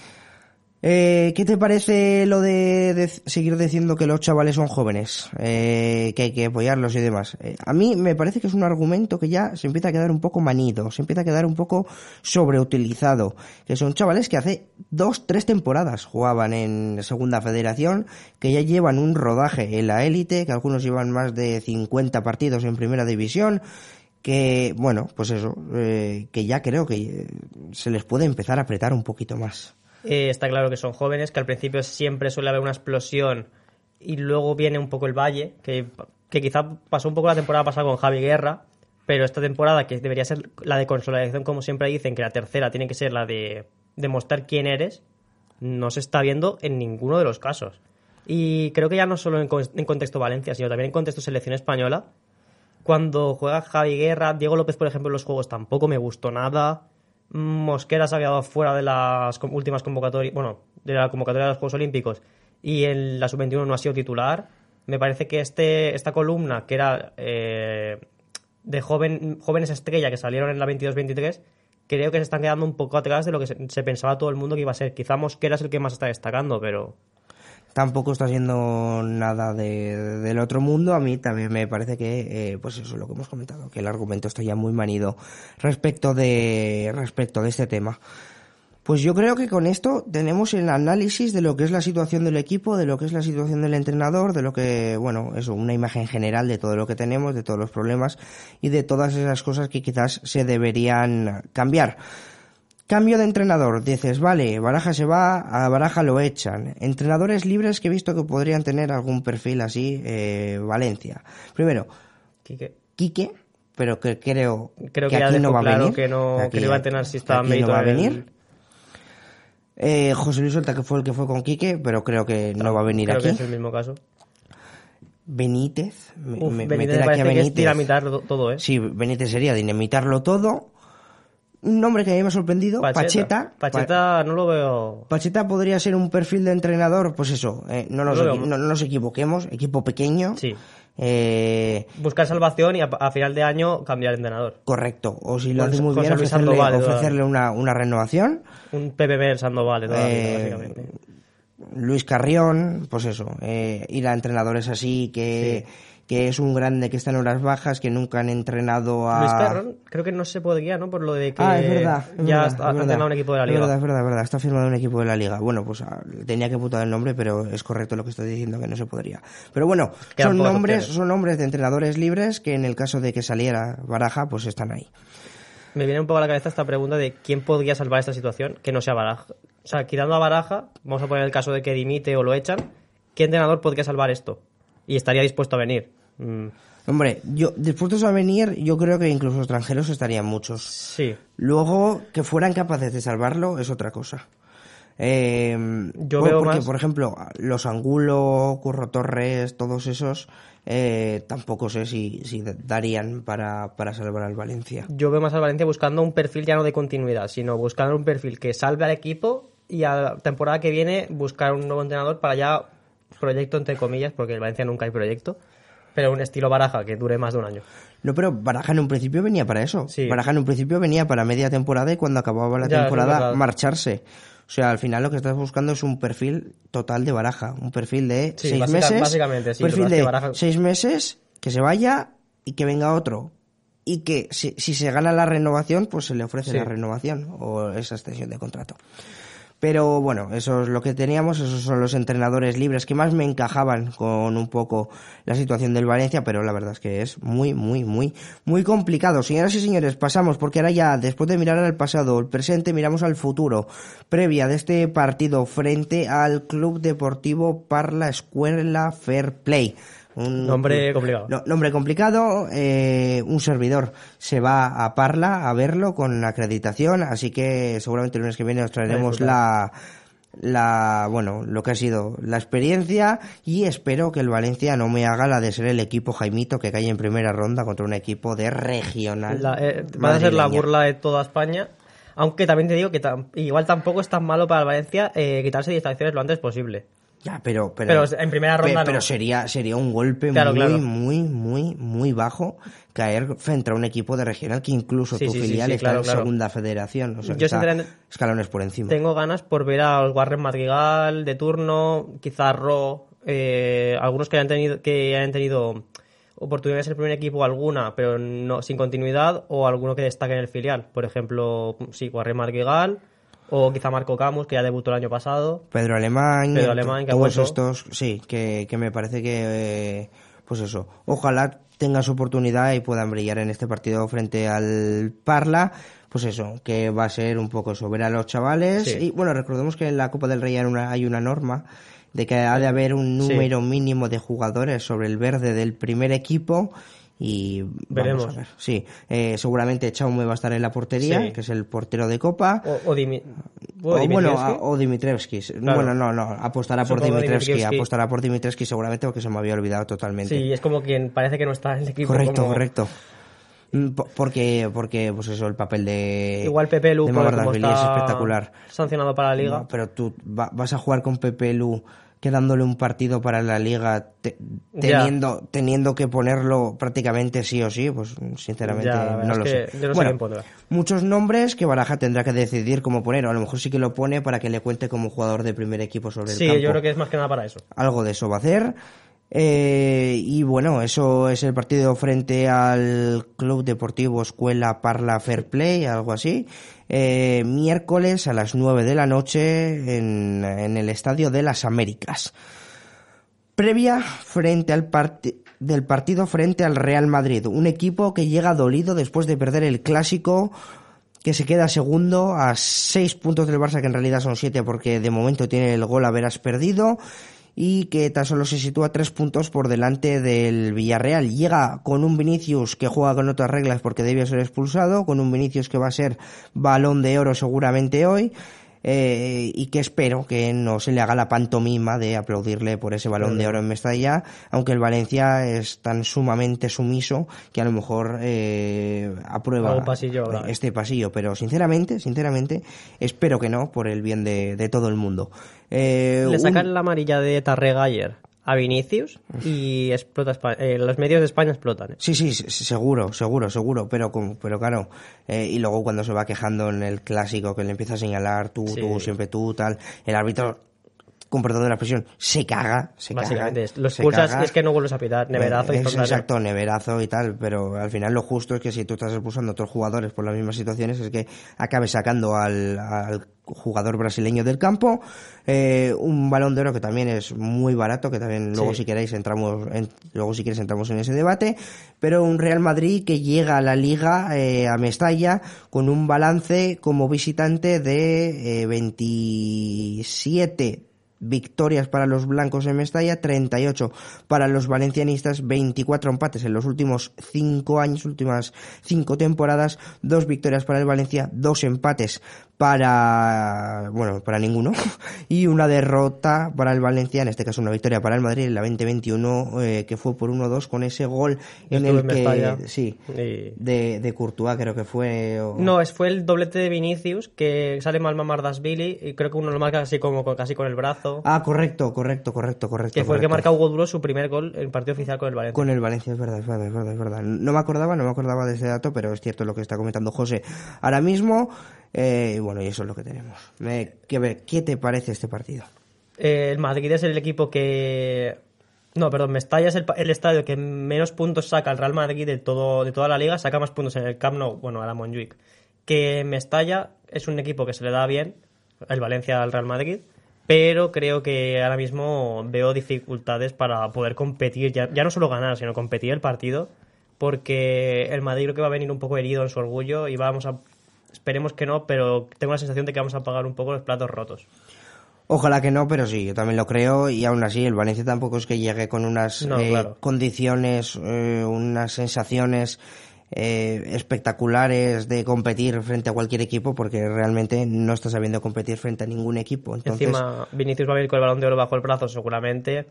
Eh, ¿Qué te parece lo de, de seguir diciendo que los chavales son jóvenes, eh, que hay que apoyarlos y demás? Eh, a mí me parece que es un argumento que ya se empieza a quedar un poco manido, se empieza a quedar un poco sobreutilizado, que son chavales que hace dos, tres temporadas jugaban en Segunda Federación, que ya llevan un rodaje en la élite, que algunos llevan más de cincuenta partidos en Primera División, que, bueno, pues eso, eh, que ya creo que se les puede empezar a apretar un poquito más. Eh, está claro que son jóvenes, que al principio siempre suele haber una explosión y luego viene un poco el valle, que, que quizá pasó un poco la temporada pasada con Javi Guerra, pero esta temporada, que debería ser la de consolidación, como siempre dicen, que la tercera tiene que ser la de demostrar quién eres, no se está viendo en ninguno de los casos. Y creo que ya no solo en, en contexto Valencia, sino también en contexto selección española. Cuando juega Javi Guerra, Diego López, por ejemplo, en los juegos tampoco me gustó nada. Mosquera se ha quedado fuera de las últimas convocatorias, bueno, de la convocatoria de los Juegos Olímpicos y en la sub veintiuno no ha sido titular. Me parece que este esta columna, que era eh, de joven, jóvenes estrella que salieron en la veintidós veintitrés, creo que se están quedando un poco atrás de lo que se, se pensaba todo el mundo que iba a ser. Quizá Mosquera es el que más está destacando, pero... Tampoco está siendo nada de, del otro mundo. A mí también me parece que, eh, pues eso es lo que hemos comentado, que el argumento está ya muy manido respecto de respecto de este tema. Pues yo creo que con esto tenemos el análisis de lo que es la situación del equipo, de lo que es la situación del entrenador, de lo que, bueno, eso, una imagen general de todo lo que tenemos, de todos los problemas y de todas esas cosas que quizás se deberían cambiar. Cambio de entrenador, dices, vale, Baraja se va, a Baraja lo echan. Entrenadores libres que he visto que podrían tener algún perfil así, eh, Valencia. Primero, Quique. Quique, pero que creo, Creo que, que ya aquí dejó no va a claro venir. que no, Aquí- que no iba a tener si estaba aquí mérito no va a en el- venir. Eh, José Luis Solta, que fue el que fue con Quique, pero creo que no va a venir Creo aquí. que es el mismo caso. Benítez, me- Uf, me- Benítez meter me aquí parece a que es Benítez. dinamitar to- todo, ¿eh? Sí, Benítez sería dinamitarlo todo. Un nombre que a mí me ha sorprendido, Pacheta. Pacheta no lo veo... Pacheta podría ser un perfil de entrenador, pues eso, eh, no, nos No lo equi- veo. no- no nos equivoquemos, equipo pequeño. Sí. Eh, Buscar salvación y a, a final de año cambiar de entrenador. correcto, o si lo Con- hace muy con bien, Luis ofrecerle, Sandoval, ofrecerle una, una renovación. Un P P B el Sandoval de toda la vida, Eh, básicamente. Luis Carrión, pues eso, eh, ir a entrenadores así, que, que es un grande que está en horas bajas, que nunca han entrenado a... Luis Carrón creo que no se podría, ¿no? Por lo de que Ah, es verdad. Es ya verdad, está, es ha verdad. entrenado un equipo de la liga. Es verdad, es verdad, es verdad. Está firmado un equipo de la liga. Bueno, pues ah, tenía que putar el nombre, pero es correcto lo que estoy diciendo, que no se podría. Pero bueno, Quedan son pocas nombres, opciones. son nombres de entrenadores libres que en el caso de que saliera Baraja, pues están ahí. Me viene un poco a la cabeza esta pregunta de quién podría salvar esta situación que no sea Baraja. O sea, quitando a Baraja, vamos a poner el caso de que dimite o lo echan, ¿qué entrenador podría salvar esto? Y estaría dispuesto a venir. Mm, Hombre, yo dispuestos a venir, yo creo que incluso extranjeros estarían muchos. sí. Luego, que fueran capaces de salvarlo es otra cosa. Eh, Yo por- veo porque, más- por ejemplo, los Angulo, Curro Torres, todos esos, eh, tampoco sé si, si darían para, para salvar al Valencia. Yo veo más al Valencia buscando un perfil ya no de continuidad, sino buscando un perfil que salve al equipo y a la temporada que viene buscar un nuevo entrenador para ya proyecto entre comillas, porque en Valencia nunca hay proyecto, pero un estilo Baraja que dure más de un año. No, pero Baraja en un principio venía para eso. Sí. Baraja en un principio venía para media temporada y cuando acababa la Ya, eso es temporada verdad. marcharse. O sea, al final lo que estás buscando es un perfil total de Baraja, un perfil de Sí, seis básica- meses, básicamente, sí, perfil pero es de que Baraja- seis meses, que se vaya y que venga otro. Y que si, si se gana la renovación, pues se le ofrece Sí. la renovación o esa extensión de contrato. Pero bueno, eso es lo que teníamos, esos son los entrenadores libres que más me encajaban con un poco la situación del Valencia, pero la verdad es que es muy, muy, muy, muy complicado. Señoras y señores, pasamos, porque ahora ya, después de mirar al pasado, el presente, miramos al futuro, previa de este partido frente al Club Deportivo Parla Escuela Fair Play. Un Nombre complicado. No, nombre complicado, eh, un servidor se va a Parla a verlo con acreditación, así que seguramente el lunes que viene os traeremos la, la, bueno, lo que ha sido la experiencia y espero que el Valencia no me haga la de ser el equipo Jaimito que cae en primera ronda contra un equipo de regional. La, eh, va a ser la madrileña. burla de toda España, aunque también te digo que tam- igual tampoco es tan malo para el Valencia eh, quitarse distracciones lo antes posible. Ya, pero, pero, Pero en primera ronda pe- no. pero sería, sería un golpe Claro, muy, claro. muy, muy, muy bajo caer frente a un equipo de regional que incluso Sí, tu sí, sí, filial sí, está claro, en claro. segunda federación. O sea, que Yo está sinceramente escalones por encima. Tengo ganas por ver a los Warren Madrigal de turno, quizás Ro, eh, algunos que hayan tenido que hayan tenido oportunidades en el primer equipo alguna, pero no sin continuidad, o alguno que destaque en el filial. Por ejemplo, sí, Warren Madrigal, o quizá Marco Camus, que ya debutó el año pasado. Pedro Alemán, Pedro Alemán, que ha todos vuelto. estos, sí, que, que me parece que, eh, pues eso, ojalá tengan su oportunidad y puedan brillar en este partido frente al Parla, pues eso, que va a ser un poco eso, ver a los chavales, Sí. y bueno, recordemos que en la Copa del Rey hay una, hay una norma de que ha de haber un Sí. número mínimo de jugadores sobre el verde del primer equipo, y Veremos. vamos a ver. Sí, eh, seguramente Chaume va a estar en la portería, Sí. que es el portero de Copa. O, o, Dimi- o O, bueno, Dimitrievski. a- o Dimitrievski. Claro. Bueno, no, no, apostará por Supongo Dimitrievski, Dimitrievski. apostará por Dimitrievski seguramente porque se me había olvidado totalmente. Sí, es como quien parece que no está en el equipo. correcto, como- correcto. Mm, po- Porque, porque, pues eso, el papel de... Igual Pepe Lu, de porque como Mamardashvili es está espectacular. sancionado para la liga. No, pero tú va- vas a jugar con Pepe Lu quedándole un partido para la liga te- Ya. teniendo teniendo que ponerlo prácticamente sí o sí, pues sinceramente Ya, la verdad no es lo que sé. yo no sé Bueno, quién pondrá. muchos nombres que Baraja tendrá que decidir cómo poner, o a lo mejor sí que lo pone para que le cuente como jugador de primer equipo sobre el Sí, campo. yo creo que es más que nada para eso. Algo de eso va a hacer. Eh, y bueno, eso es el partido frente al Club Deportivo Escuela Parla Fair Play, algo así. Eh, miércoles a las nueve de la noche en, en el Estadio de las Américas. Previa frente al partido del partido frente al Real Madrid, un equipo que llega dolido después de perder el Clásico, que se queda segundo a seis puntos del Barça, que en realidad son siete porque de momento tiene el gol haberás perdido, y que tan solo se sitúa tres puntos por delante del Villarreal. Llega con un Vinicius que juega con otras reglas porque debía ser expulsado, con un Vinicius que va a ser Balón de Oro seguramente hoy, eh, y que espero que no se le haga la pantomima de aplaudirle por ese Balón de Oro en Mestalla, aunque el Valencia es tan sumamente sumiso que a lo mejor eh, aprueba pasillo, este pasillo, pero sinceramente, sinceramente espero que no, por el bien de, de todo el mundo. Eh, Le sacan un... la amarilla de Tarrega ayer a Vinicius y explota España. Eh, los medios de España explotan. ¿eh? Sí, sí, seguro, seguro, seguro, pero pero claro, eh, y luego cuando se va quejando en el Clásico, que le empieza a señalar tú, sí. tú, siempre tú, tal, el árbitro, con perdón de la expresión, se caga, se Básicamente, caga. Los expulsas es que no vuelves a pitar, neverazo eh, y es exacto, neverazo y tal, pero al final lo justo es que si tú estás expulsando a otros jugadores por las mismas situaciones es que acabes sacando al, al jugador brasileño del campo. Eh, un Balón de Oro que también es muy barato, que también luego sí. si queréis entramos en, luego si quieres entramos en ese debate, pero un Real Madrid que llega a la Liga, eh, a Mestalla, con un balance como visitante de eh, veintisiete victorias para los blancos en Mestalla, treinta y ocho para los valencianistas, veinticuatro empates en los últimos cinco años, últimas cinco temporadas, dos victorias para el Valencia, dos empates para, bueno, para ninguno, y una derrota para el Valencia, en este caso una victoria para el Madrid en la veinte veintiuno, eh, que fue por uno dos con ese gol en el que, Mestalla. sí, y... de, de Courtois creo que fue. O... No, es, fue el doblete de Vinicius, que sale mal Mamardashvili, y creo que uno lo marca así como casi con el brazo. Ah, correcto, correcto, correcto, correcto. Que fue correcto. el que marca Hugo Duro su primer gol en partido oficial con el Valencia. Con el Valencia, es verdad, es verdad, es verdad, es verdad. No me acordaba, no me acordaba de ese dato, pero es cierto lo que está comentando José ahora mismo. Eh, y bueno, y eso es lo que tenemos. Eh, ¿qué, ¿Qué te parece este partido? Eh, el Madrid es el equipo que... No, perdón, Mestalla es el, el estadio que menos puntos saca el Real Madrid de todo de toda la liga. Saca más puntos en el Camp Nou, bueno, a la Montjuic. Que Mestalla es un equipo que se le da bien, el Valencia al Real Madrid, pero creo que ahora mismo veo dificultades para poder competir, ya, ya no solo ganar, sino competir el partido, porque el Madrid creo que va a venir un poco herido en su orgullo y vamos a... Esperemos que no, pero tengo la sensación de que vamos a pagar un poco los platos rotos. Ojalá que no, pero sí, yo también lo creo, y aún así el Valencia tampoco es que llegue con unas no, eh, claro. condiciones, eh, unas sensaciones eh, espectaculares de competir frente a cualquier equipo, porque realmente no está sabiendo competir frente a ningún equipo. Entonces... Encima, Vinicius va a venir con el Balón de Oro bajo el brazo seguramente.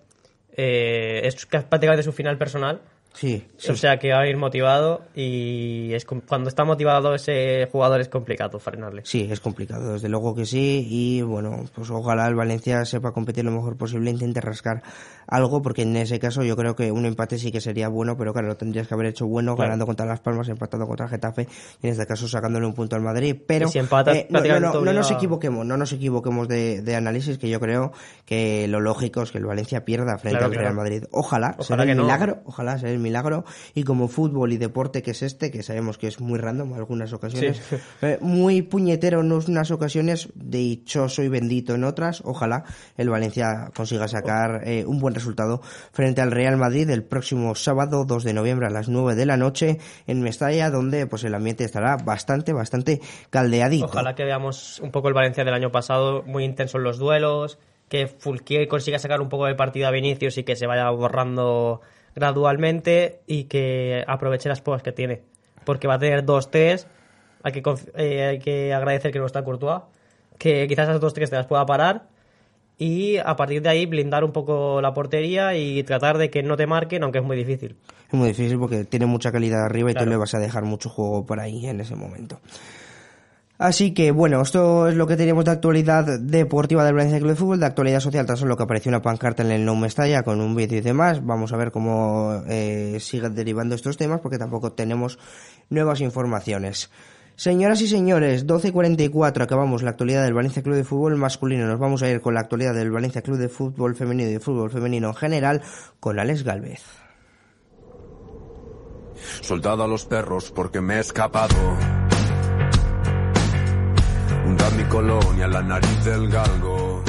Eh, es prácticamente su final personal. Sí, sí. O sea que va a ir motivado, y es cuando está motivado ese jugador es complicado frenarle. Sí, es complicado, desde luego que sí, y bueno, pues ojalá el Valencia sepa competir lo mejor posible, intente rascar algo, porque en ese caso yo creo que un empate sí que sería bueno, pero claro, lo tendrías que haber hecho bueno, claro, ganando contra Las Palmas, empatando contra el Getafe, y en este caso sacándole un punto al Madrid, pero si empatas, eh, no, no, no, no nos equivoquemos, no nos equivoquemos de, de análisis, que yo creo que lo lógico es que el Valencia pierda frente claro al Real no. Madrid. Ojalá, ojalá será el no. milagro, ojalá sea el milagro, y como fútbol y deporte que es este, que sabemos que es muy random en algunas ocasiones, sí. eh, muy puñetero en unas ocasiones, dichoso y bendito en otras, ojalá el Valencia consiga sacar eh, un buen resultado frente al Real Madrid el próximo sábado dos de noviembre a las nueve de la noche en Mestalla, donde pues el ambiente estará bastante, bastante caldeadito. Ojalá que veamos un poco el Valencia del año pasado, muy intenso en los duelos, que Fulquier consiga sacar un poco del partido a Vinicius y que se vaya borrando gradualmente, y que aproveche las pocas que tiene, porque va a tener dos tres. Hay que, eh, hay que agradecer que no está Courtois, que quizás esas dos tres te las pueda parar, y a partir de ahí blindar un poco la portería y tratar de que no te marquen, aunque es muy difícil. Es muy difícil porque tiene mucha calidad arriba, y claro, tú le vas a dejar mucho juego por ahí en ese momento. Así que bueno, esto es lo que teníamos de actualidad deportiva del Valencia Club de Fútbol. De actualidad social tan solo que apareció una pancarta en el Nou Mestalla con un vídeo y demás. Vamos a ver cómo eh, siguen derivando estos temas, porque tampoco tenemos nuevas informaciones. Señoras y señores, doce cuarenta y cuatro, acabamos la actualidad del Valencia Club de Fútbol masculino. Nos vamos a ir con la actualidad del Valencia Club de Fútbol femenino y de fútbol femenino en general con Alex Gálvez. Soltad a los perros porque me he escapado. Hundad mi colonia en la nariz del galgo.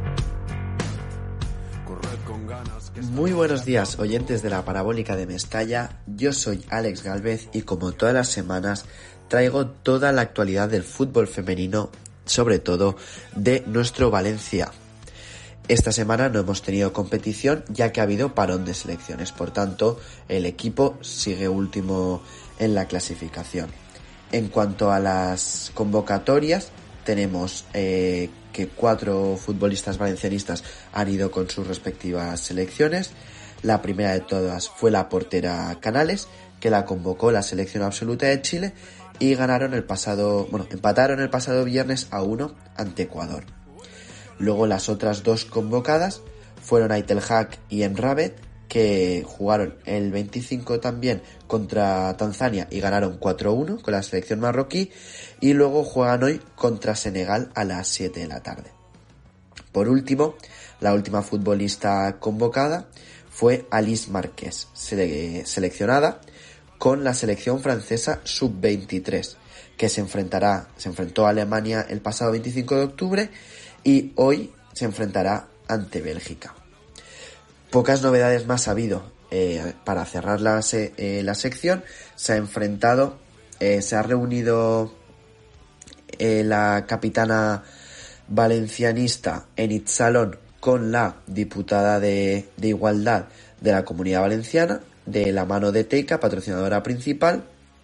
Corred con ganas que... Muy buenos días, oyentes de la Parabólica de Mestalla. Yo soy Alex Gálvez y como todas las semanas traigo toda la actualidad del fútbol femenino, sobre todo de nuestro Valencia. Esta semana no hemos tenido competición ya que ha habido parón de selecciones, por tanto el equipo sigue último en la clasificación. En cuanto a las convocatorias, tenemos eh, que cuatro futbolistas valencianistas han ido con sus respectivas selecciones. La primera de todas fue la portera Canales, que la convocó la selección absoluta de Chile y ganaron el pasado, bueno, empataron el pasado viernes a uno ante Ecuador. Luego las otras dos convocadas fueron Aitel Hack y Emrabet, que jugaron el veinticinco también contra Tanzania y ganaron cuatro a uno con la selección marroquí, y luego juegan hoy contra Senegal a las siete de la tarde. Por último, la última futbolista convocada fue Alice Márquez, sele- seleccionada con la selección francesa sub veintitrés, que se enfrentará, se enfrentó a Alemania el pasado veinticinco de octubre y hoy se enfrentará ante Bélgica. Pocas novedades más ha habido. Eh, para cerrar la, se- eh, la sección, se ha enfrentado, eh, se ha reunido eh, la capitana valencianista Enid Salón con la diputada de, de Igualdad de la Comunidad Valenciana, de la mano de Teica, patrocinadora principal.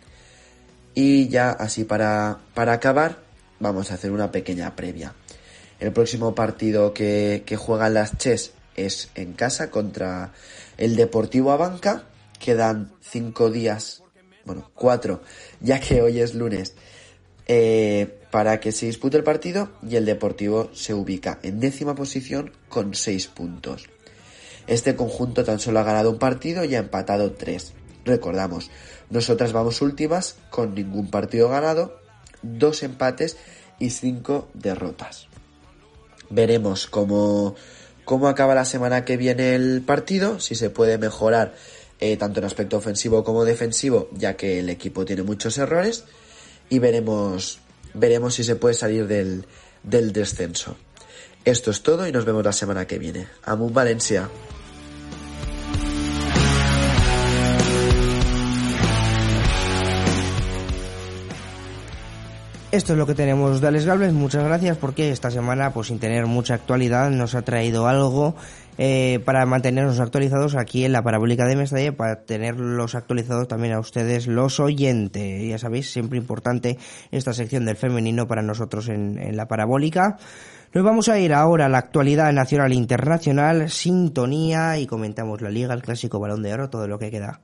Y ya así para, para acabar, vamos a hacer una pequeña previa. El próximo partido que, que juegan las Ches es en casa contra el Deportivo Abanca. Quedan cinco días, bueno, cuatro, ya que hoy es lunes, eh, para que se dispute el partido, y el Deportivo se ubica en décima posición con seis puntos. Este conjunto tan solo ha ganado un partido y ha empatado tres. Recordamos, nosotras vamos últimas con ningún partido ganado, dos empates y cinco derrotas. Veremos cómo, cómo acaba la semana que viene el partido, si se puede mejorar eh, tanto en aspecto ofensivo como defensivo, ya que el equipo tiene muchos errores, y veremos, veremos si se puede salir del, del descenso. Esto es todo y nos vemos la semana que viene. Amun Valencia. Esto es lo que tenemos de Alex Gálvez. Muchas gracias, porque esta semana, pues sin tener mucha actualidad, nos ha traído algo eh, para mantenernos actualizados aquí en la Parabólica de Mestalla, para tenerlos actualizados también a ustedes, los oyentes. Ya sabéis, siempre importante esta sección del femenino para nosotros en, en la Parabólica. Nos vamos a ir ahora a la actualidad nacional e internacional, sintonía, y comentamos la Liga, el Clásico, Balón de Oro, todo lo que queda.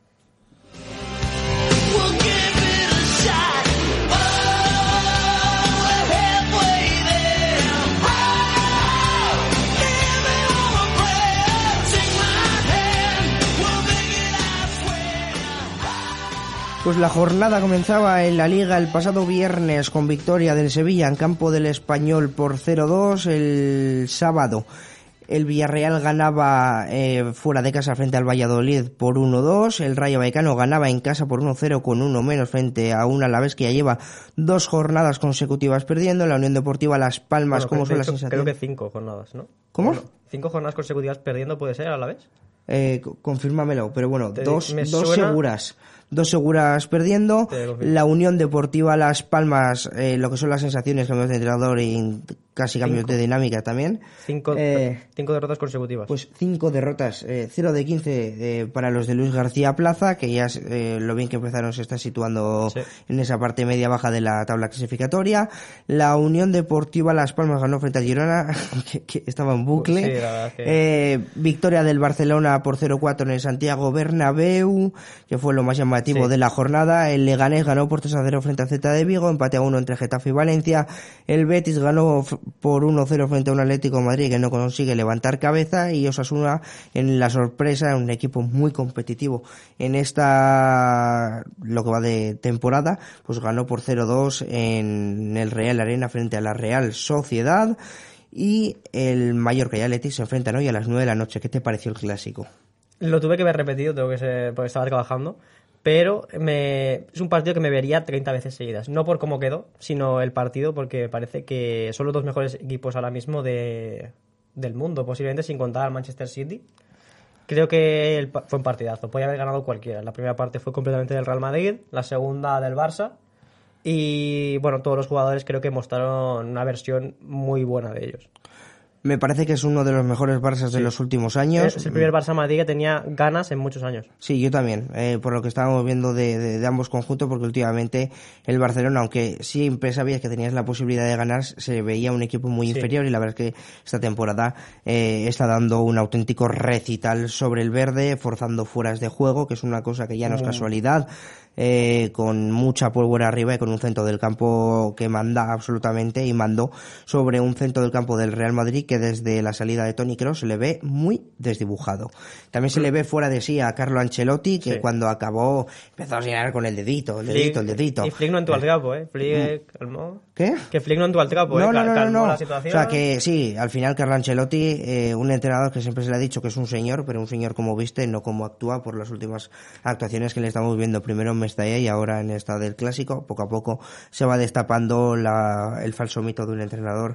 Pues la jornada comenzaba en la Liga el pasado viernes con victoria del Sevilla en campo del Español por cero dos. El sábado el Villarreal ganaba eh, fuera de casa frente al Valladolid por uno dos. El Rayo Vallecano ganaba en casa por uno cero con uno menos frente a un Alavés que ya lleva dos jornadas consecutivas perdiendo. La Unión Deportiva Las Palmas, bueno, ¿cómo son las hecho, sensaciones? Creo que cinco jornadas, ¿no? ¿Cómo? Bueno, cinco jornadas consecutivas perdiendo puede ser a la vez. Eh, confírmamelo, pero bueno, Te, dos, dos suena... seguras. Dos seguras perdiendo. La Unión Deportiva Las Palmas, eh, lo que son las sensaciones, cambios de entrenador y casi cambios cinco. de dinámica también. Cinco, eh, cinco derrotas consecutivas. Pues cinco derrotas, eh, cero de quince eh, para los de Luis García Plaza, que ya eh, lo bien que empezaron se está situando sí. en esa parte media-baja de la tabla clasificatoria. La Unión Deportiva Las Palmas ganó frente a Girona, que, que estaba en bucle. Sí, la verdad que... eh, victoria del Barcelona Barcelona por cero cuatro en el Santiago Bernabéu, que fue lo más llamativo Sí. de la jornada. El Leganés ganó por tres a cero frente al Celta de Vigo, empate a uno entre Getafe y Valencia. El Betis ganó f- por uno cero frente a un Atlético de Madrid que no consigue levantar cabeza, y Osasuna en la sorpresa, un equipo muy competitivo en esta, lo que va de temporada, pues ganó por cero dos en el Real Arena frente a la Real Sociedad. Y el Mallorca y Athletic se enfrentan hoy a las nueve de la noche. ¿Qué te pareció el clásico? Lo tuve que ver repetido, tengo que ser, porque estaba trabajando, pero me, es un partido que me vería treinta veces seguidas. No por cómo quedó, sino el partido, porque parece que son los dos mejores equipos ahora mismo de, del mundo, posiblemente sin contar al Manchester City. Creo que el, pa- fue un partidazo, podía haber ganado cualquiera. La primera parte fue completamente del Real Madrid, la segunda del Barça, y bueno, todos los jugadores creo que mostraron una versión muy buena de ellos. Me parece que es uno de los mejores Barças de Sí. los últimos años. Es el primer Barça Madrid que tenía ganas en muchos años. Sí, yo también, eh, por lo que estábamos viendo de, de, de ambos conjuntos, porque últimamente el Barcelona, aunque siempre sabías que tenías la posibilidad de ganar, se veía un equipo muy Sí. inferior, y la verdad es que esta temporada eh, está dando un auténtico recital sobre el verde, forzando fueras de juego, que es una cosa que ya no es Mm. casualidad. Eh, con mucha pólvora arriba y con un centro del campo que manda absolutamente, y mandó sobre un centro del campo del Real Madrid que desde la salida de Toni Kroos se le ve muy desdibujado. También se le ve fuera de sí a Carlo Ancelotti, que Sí. cuando acabó empezó a señalar con el dedito, el dedito, el dedito. Y Flick no entró al trapo, ¿eh? Flick calmó. ¿Qué? Que Flick no entró al trapo, ¿eh? No, no, Cal- no, no, calmó no. la O situación. sea que sí, al final Carlo Ancelotti, eh, un entrenador que siempre se le ha dicho que es un señor, pero un señor como viste, no como actúa, por las últimas actuaciones que le estamos viendo primero en Mestalla y ahora en esta del Clásico. Poco a poco se va destapando la, el falso mito de un entrenador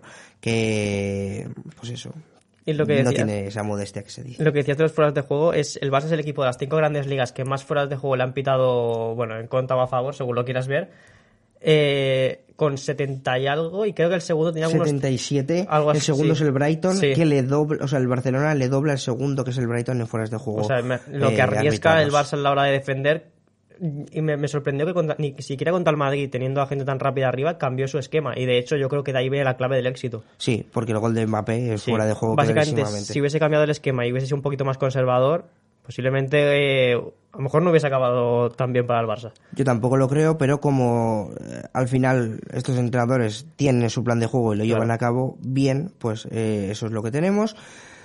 que, pues eso, Y lo que no decías, tiene esa modestia que se dice. lo que decías de los fueras de juego es el Barça es el equipo de las cinco grandes ligas que más fueras de juego le han pitado, bueno, en contra o a favor, según lo quieras ver, eh, con setenta y algo, y creo que el segundo tenía unos... setenta y siete, algo así, el segundo sí. es el Brighton, Sí. que le dobla, o sea, el Barcelona le dobla el segundo, que es el Brighton, en fueras de juego. O sea, me- lo eh, que arriesga el arbitrados. Barça a la hora de defender, y me, me sorprendió que contra- ni siquiera contra el Madrid, teniendo a gente tan rápida arriba, cambió su esquema, y de hecho yo creo que de ahí viene la clave del éxito. Sí, porque el gol de Mbappé es Sí. fuera de juego Básicamente, clarísimamente. si hubiese cambiado el esquema y hubiese sido un poquito más conservador, posiblemente eh, a lo mejor no hubiese acabado tan bien para el Barça. Yo tampoco lo creo, pero como eh, al final estos entrenadores tienen su plan de juego y lo llevan Claro. a cabo bien, pues eh, eso es lo que tenemos.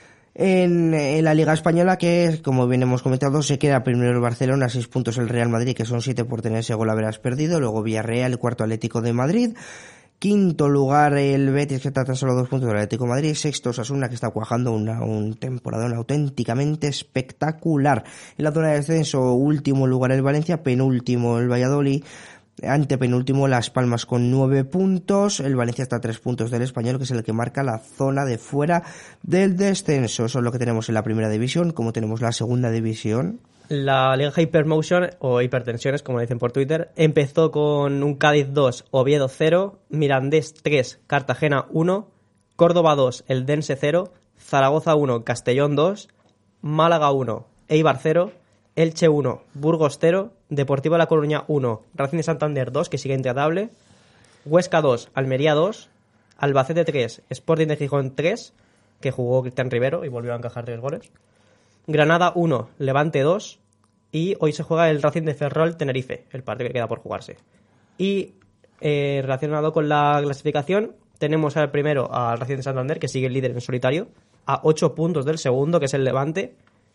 En, en la Liga Española, que como bien hemos comentado, se queda primero el Barcelona, seis puntos el Real Madrid, que son siete por tener ese gol haberás perdido, luego Villarreal, el cuarto Atlético de Madrid, quinto lugar el Betis, que está tan solo dos puntos del Atlético de Madrid, sexto Osasuna, que está cuajando una, un temporadón auténticamente espectacular. En la zona de descenso, último lugar el Valencia, penúltimo el Valladolid, antepenúltimo Las Palmas con nueve puntos, el Valencia está a tres puntos del Español, que es el que marca la zona de fuera del descenso. Eso es lo que tenemos en la primera división. Como tenemos la segunda división, La Liga Hypermotion, o Hipertensiones, como dicen por Twitter, empezó con un Cádiz dos, Oviedo cero, Mirandés tres, Cartagena uno, Córdoba dos, Eldense cero, Zaragoza uno, Castellón dos, Málaga uno, Eibar cero, Elche uno, Burgos cero, Deportivo La Coruña uno, Racing de Santander dos, que sigue intratable, Huesca dos, Almería dos, Albacete tres, Sporting de Gijón tres, que jugó Cristian Rivero y volvió a encajar tres goles, Granada uno, Levante dos, y hoy se juega el Racing de Ferrol-Tenerife, el partido que queda por jugarse. Y eh, relacionado con la clasificación, tenemos al primero al Racing de Santander, que sigue el líder en solitario, a ocho puntos del segundo, que es el Levante,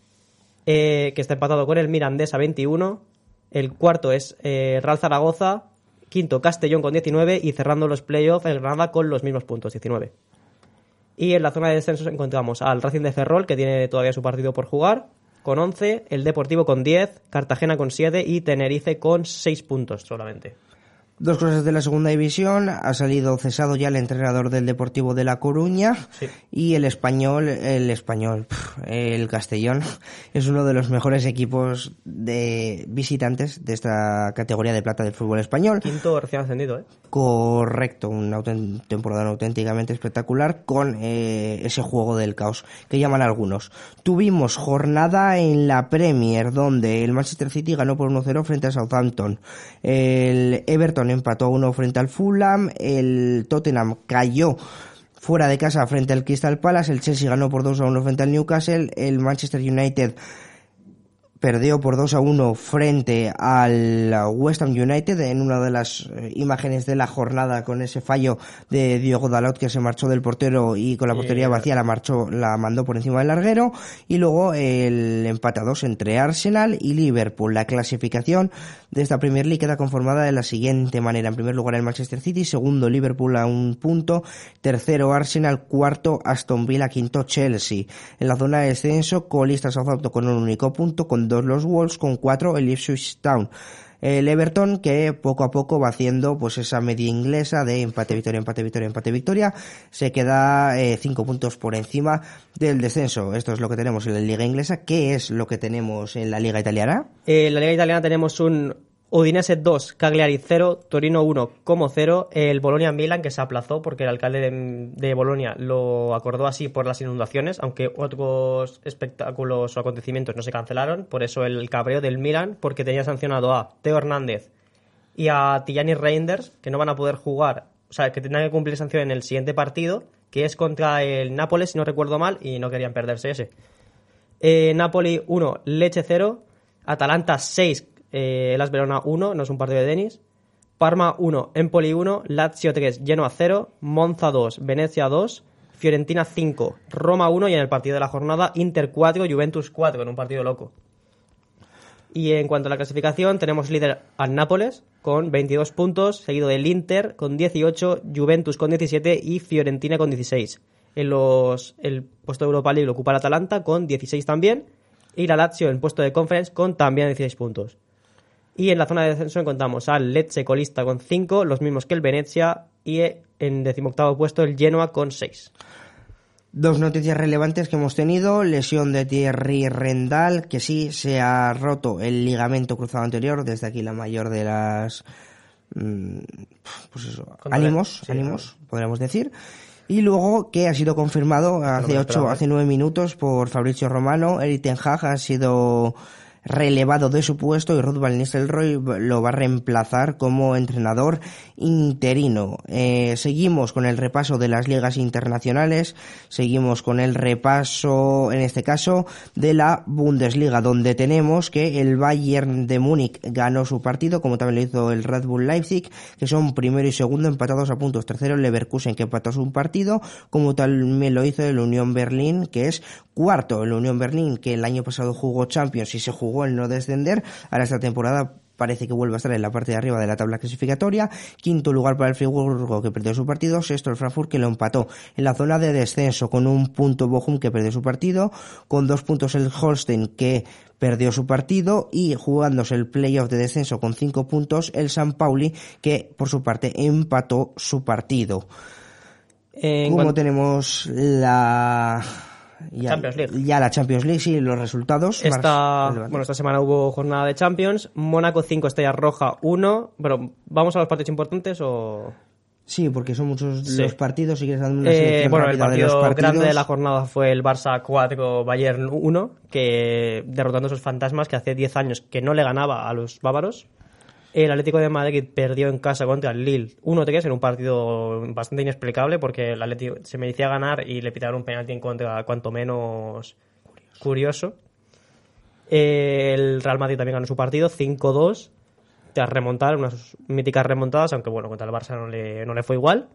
eh, que está empatado con el Mirandés a veintiuno, el cuarto es eh, Real Zaragoza, quinto Castellón con diecinueve, y cerrando los playoffs el Granada con los mismos puntos, diecinueve. Y en la zona de descensos encontramos al Racing de Ferrol, que tiene todavía su partido por jugar, con once, el Deportivo con diez, Cartagena con siete y Tenerife con seis puntos solamente. dos cosas de la segunda división. Ha salido cesado ya el entrenador del Deportivo de La Coruña, Sí. y el español, el español, pf, el Castellón, es uno de los mejores equipos de visitantes de esta categoría de plata del fútbol español. Quinto recién ascendido, ¿eh? Correcto, una autent- temporada auténticamente espectacular con eh, ese juego del caos que llaman algunos. Tuvimos jornada en la Premier, donde el Manchester City ganó por uno cero frente a Southampton, el Everton empató a uno frente al Fulham, el Tottenham cayó fuera de casa frente al Crystal Palace. El Chelsea ganó por dos a uno frente al Newcastle. El Manchester United perdió por dos a uno frente al West Ham United en una de las imágenes de la jornada, con ese fallo de Diogo Dalot, que se marchó del portero y con la portería vacía la marchó, la mandó por encima del larguero. Y luego el empate a dos entre Arsenal y Liverpool. La clasificación de esta Premier League queda conformada de la siguiente manera: en primer lugar el Manchester City, segundo Liverpool a un punto, tercero Arsenal, cuarto Aston Villa, quinto Chelsea. En la zona de descenso, colista Southampton con un único punto, con dos los Wolves, con cuatro el Ipswich Town. El Everton, que poco a poco va haciendo pues esa media inglesa de empate, victoria, empate, victoria, empate, victoria, se queda eh, cinco puntos por encima del descenso. Esto es lo que tenemos en la Liga Inglesa. ¿Qué es lo que tenemos en la Liga Italiana? Eh, en la Liga Italiana tenemos un Udinese dos, Cagliari cero, Torino uno, Como cero, el Bolonia-Milan, que se aplazó porque el alcalde de, de Bolonia lo acordó así por las inundaciones, aunque otros espectáculos o acontecimientos no se cancelaron. Por eso el cabreo del Milan, porque tenía sancionado a Teo Hernández y a Tijani Reinders, que no van a poder jugar, o sea, que tendrán que cumplir sanción en el siguiente partido, que es contra el Nápoles, si no recuerdo mal, y no querían perderse ese. Eh, Napoli uno, Lecce cero, Atalanta seis, Eh, Las Verona uno, no es un partido de tenis. Parma uno, Empoli uno, Lazio tres, Genoa cero, Monza dos, Venecia dos, Fiorentina cinco, Roma uno, y en el partido de la jornada Inter cuatro, Juventus cuatro, en un partido loco. Y en cuanto a la clasificación, tenemos líder al Nápoles con veintidós puntos, seguido del Inter con dieciocho, Juventus con diecisiete y Fiorentina con dieciséis. En los, el puesto de Europa League lo ocupa el Atalanta con dieciséis también, y la Lazio en puesto de Conference con también dieciséis puntos. Y en la zona de descenso encontramos al Lecce colista con cinco, los mismos que el Venezia, y en decimoctavo puesto el Genoa con seis. Dos noticias relevantes que hemos tenido: lesión de Thierry Rendal, que sí se ha roto el ligamento cruzado anterior. Desde aquí la mayor de las pues eso, ánimos, sí, ánimos, ¿no? Podríamos decir. Y luego que ha sido confirmado hace ocho, hace nueve minutos por Fabrizio Romano, Erik ten Hag ha sido relevado de su puesto y Ruud van Nistelrooy lo va a reemplazar como entrenador interino. Eh, seguimos con el repaso de las ligas internacionales, seguimos con el repaso, en este caso, de la Bundesliga, donde tenemos que el Bayern de Múnich ganó su partido, como también lo hizo el Red Bull Leipzig, que son primero y segundo empatados a puntos. Tercero el Leverkusen, que empató su partido, como también lo hizo el Unión Berlín, que es cuarto. El Unión Berlín, que el año pasado jugó Champions y se jugó el no descender, ahora esta temporada parece que vuelve a estar en la parte de arriba de la tabla clasificatoria. Quinto lugar para el Friburgo, que perdió su partido. Sexto el Frankfurt, que lo empató. En la zona de descenso, con un punto Bochum, que perdió su partido, con dos puntos el Holstein, que perdió su partido, y jugándose el playoff de descenso con cinco puntos el San Pauli, que por su parte empató su partido. En ¿Cómo cuanto... tenemos la... Ya, Champions League. Ya la Champions League, sí, los resultados. Esta, bueno, esta semana hubo jornada de Champions. Mónaco cinco, Estrella Roja uno. Bueno, ¿vamos a los partidos importantes o...? Sí, porque son muchos sí. los partidos. Si quieres darme una eh, selección bueno, rápida el partido de los partidos grande de la jornada fue el Barça cuatro, Bayern uno, que derrotando a esos fantasmas que hace diez años que no le ganaba a los bávaros. El Atlético de Madrid perdió en casa contra el Lille uno tres en un partido bastante inexplicable, porque el Atlético se merecía ganar y le pitaron un penalti en contra, cuanto menos curioso. El Real Madrid también ganó su partido cinco dos, tras remontar, unas míticas remontadas, aunque bueno, contra el Barça no le, no le fue igual.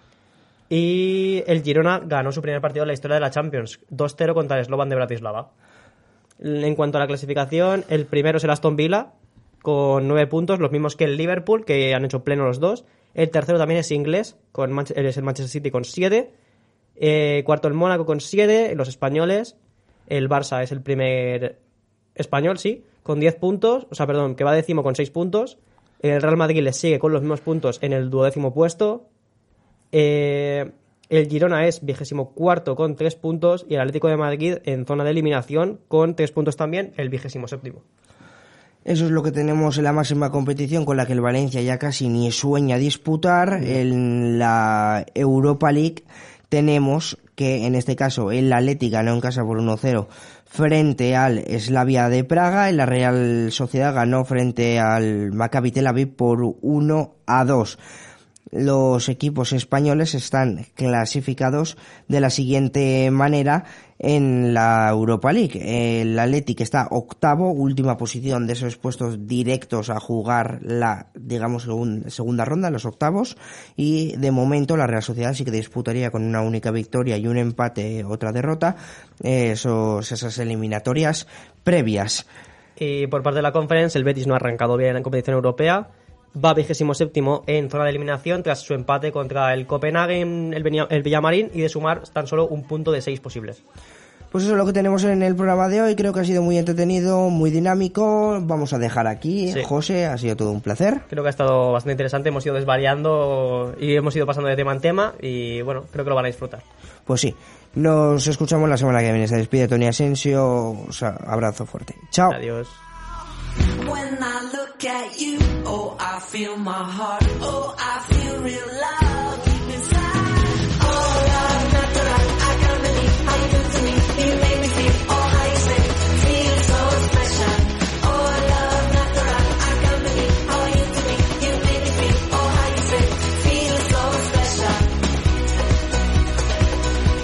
Y el Girona ganó su primer partido en la historia de la Champions, dos cero contra el Slovan de Bratislava. En cuanto a la clasificación, el primero es el Aston Villa, con nueve puntos, los mismos que el Liverpool, que han hecho pleno los dos. El tercero también es inglés, con Man- es el Manchester City con siete. Eh, cuarto el Mónaco con siete, los españoles. El Barça es el primer español, sí, con diez puntos. O sea, perdón, que va décimo con seis puntos. El Real Madrid le sigue con los mismos puntos en el duodécimo puesto. Eh, el Girona es vigésimo cuarto con tres puntos. Y el Atlético de Madrid en zona de eliminación con tres puntos también, el vigésimo séptimo. Eso es lo que tenemos en la máxima competición, con la que el Valencia ya casi ni sueña disputar. En la Europa League tenemos que, en este caso, el Athletic ganó en casa por uno cero frente al Slavia de Praga. Y la Real Sociedad ganó frente al Maccabi Tel Aviv por uno a dos. los equipos españoles están clasificados de la siguiente manera en la Europa League. El Athletic está octavo, última posición de esos puestos directos a jugar la, digamos, segun, segunda ronda, los octavos, y de momento la Real Sociedad sí que disputaría con una única victoria y un empate, otra derrota, esos, esas eliminatorias previas. Y por parte de la Conference, el Betis no ha arrancado bien en competición europea. Va vigésimo séptimo en zona de eliminación tras su empate contra el Copenhagen, el, Benia, el Villamarín, y de sumar tan solo un punto de seis posibles. Pues eso es lo que tenemos en el programa de hoy. Creo que ha sido muy entretenido, muy dinámico. Vamos a dejar aquí. Sí. José, ha sido todo un placer. Creo que ha estado bastante interesante. Hemos ido desvariando y hemos ido pasando de tema en tema. Y bueno, creo que lo van a disfrutar. Pues sí. Nos escuchamos la semana que viene. Se despide Tony Asensio. O sea, abrazo fuerte. Chao. Adiós. When I look at you, oh, I feel my heart, oh, I feel real love.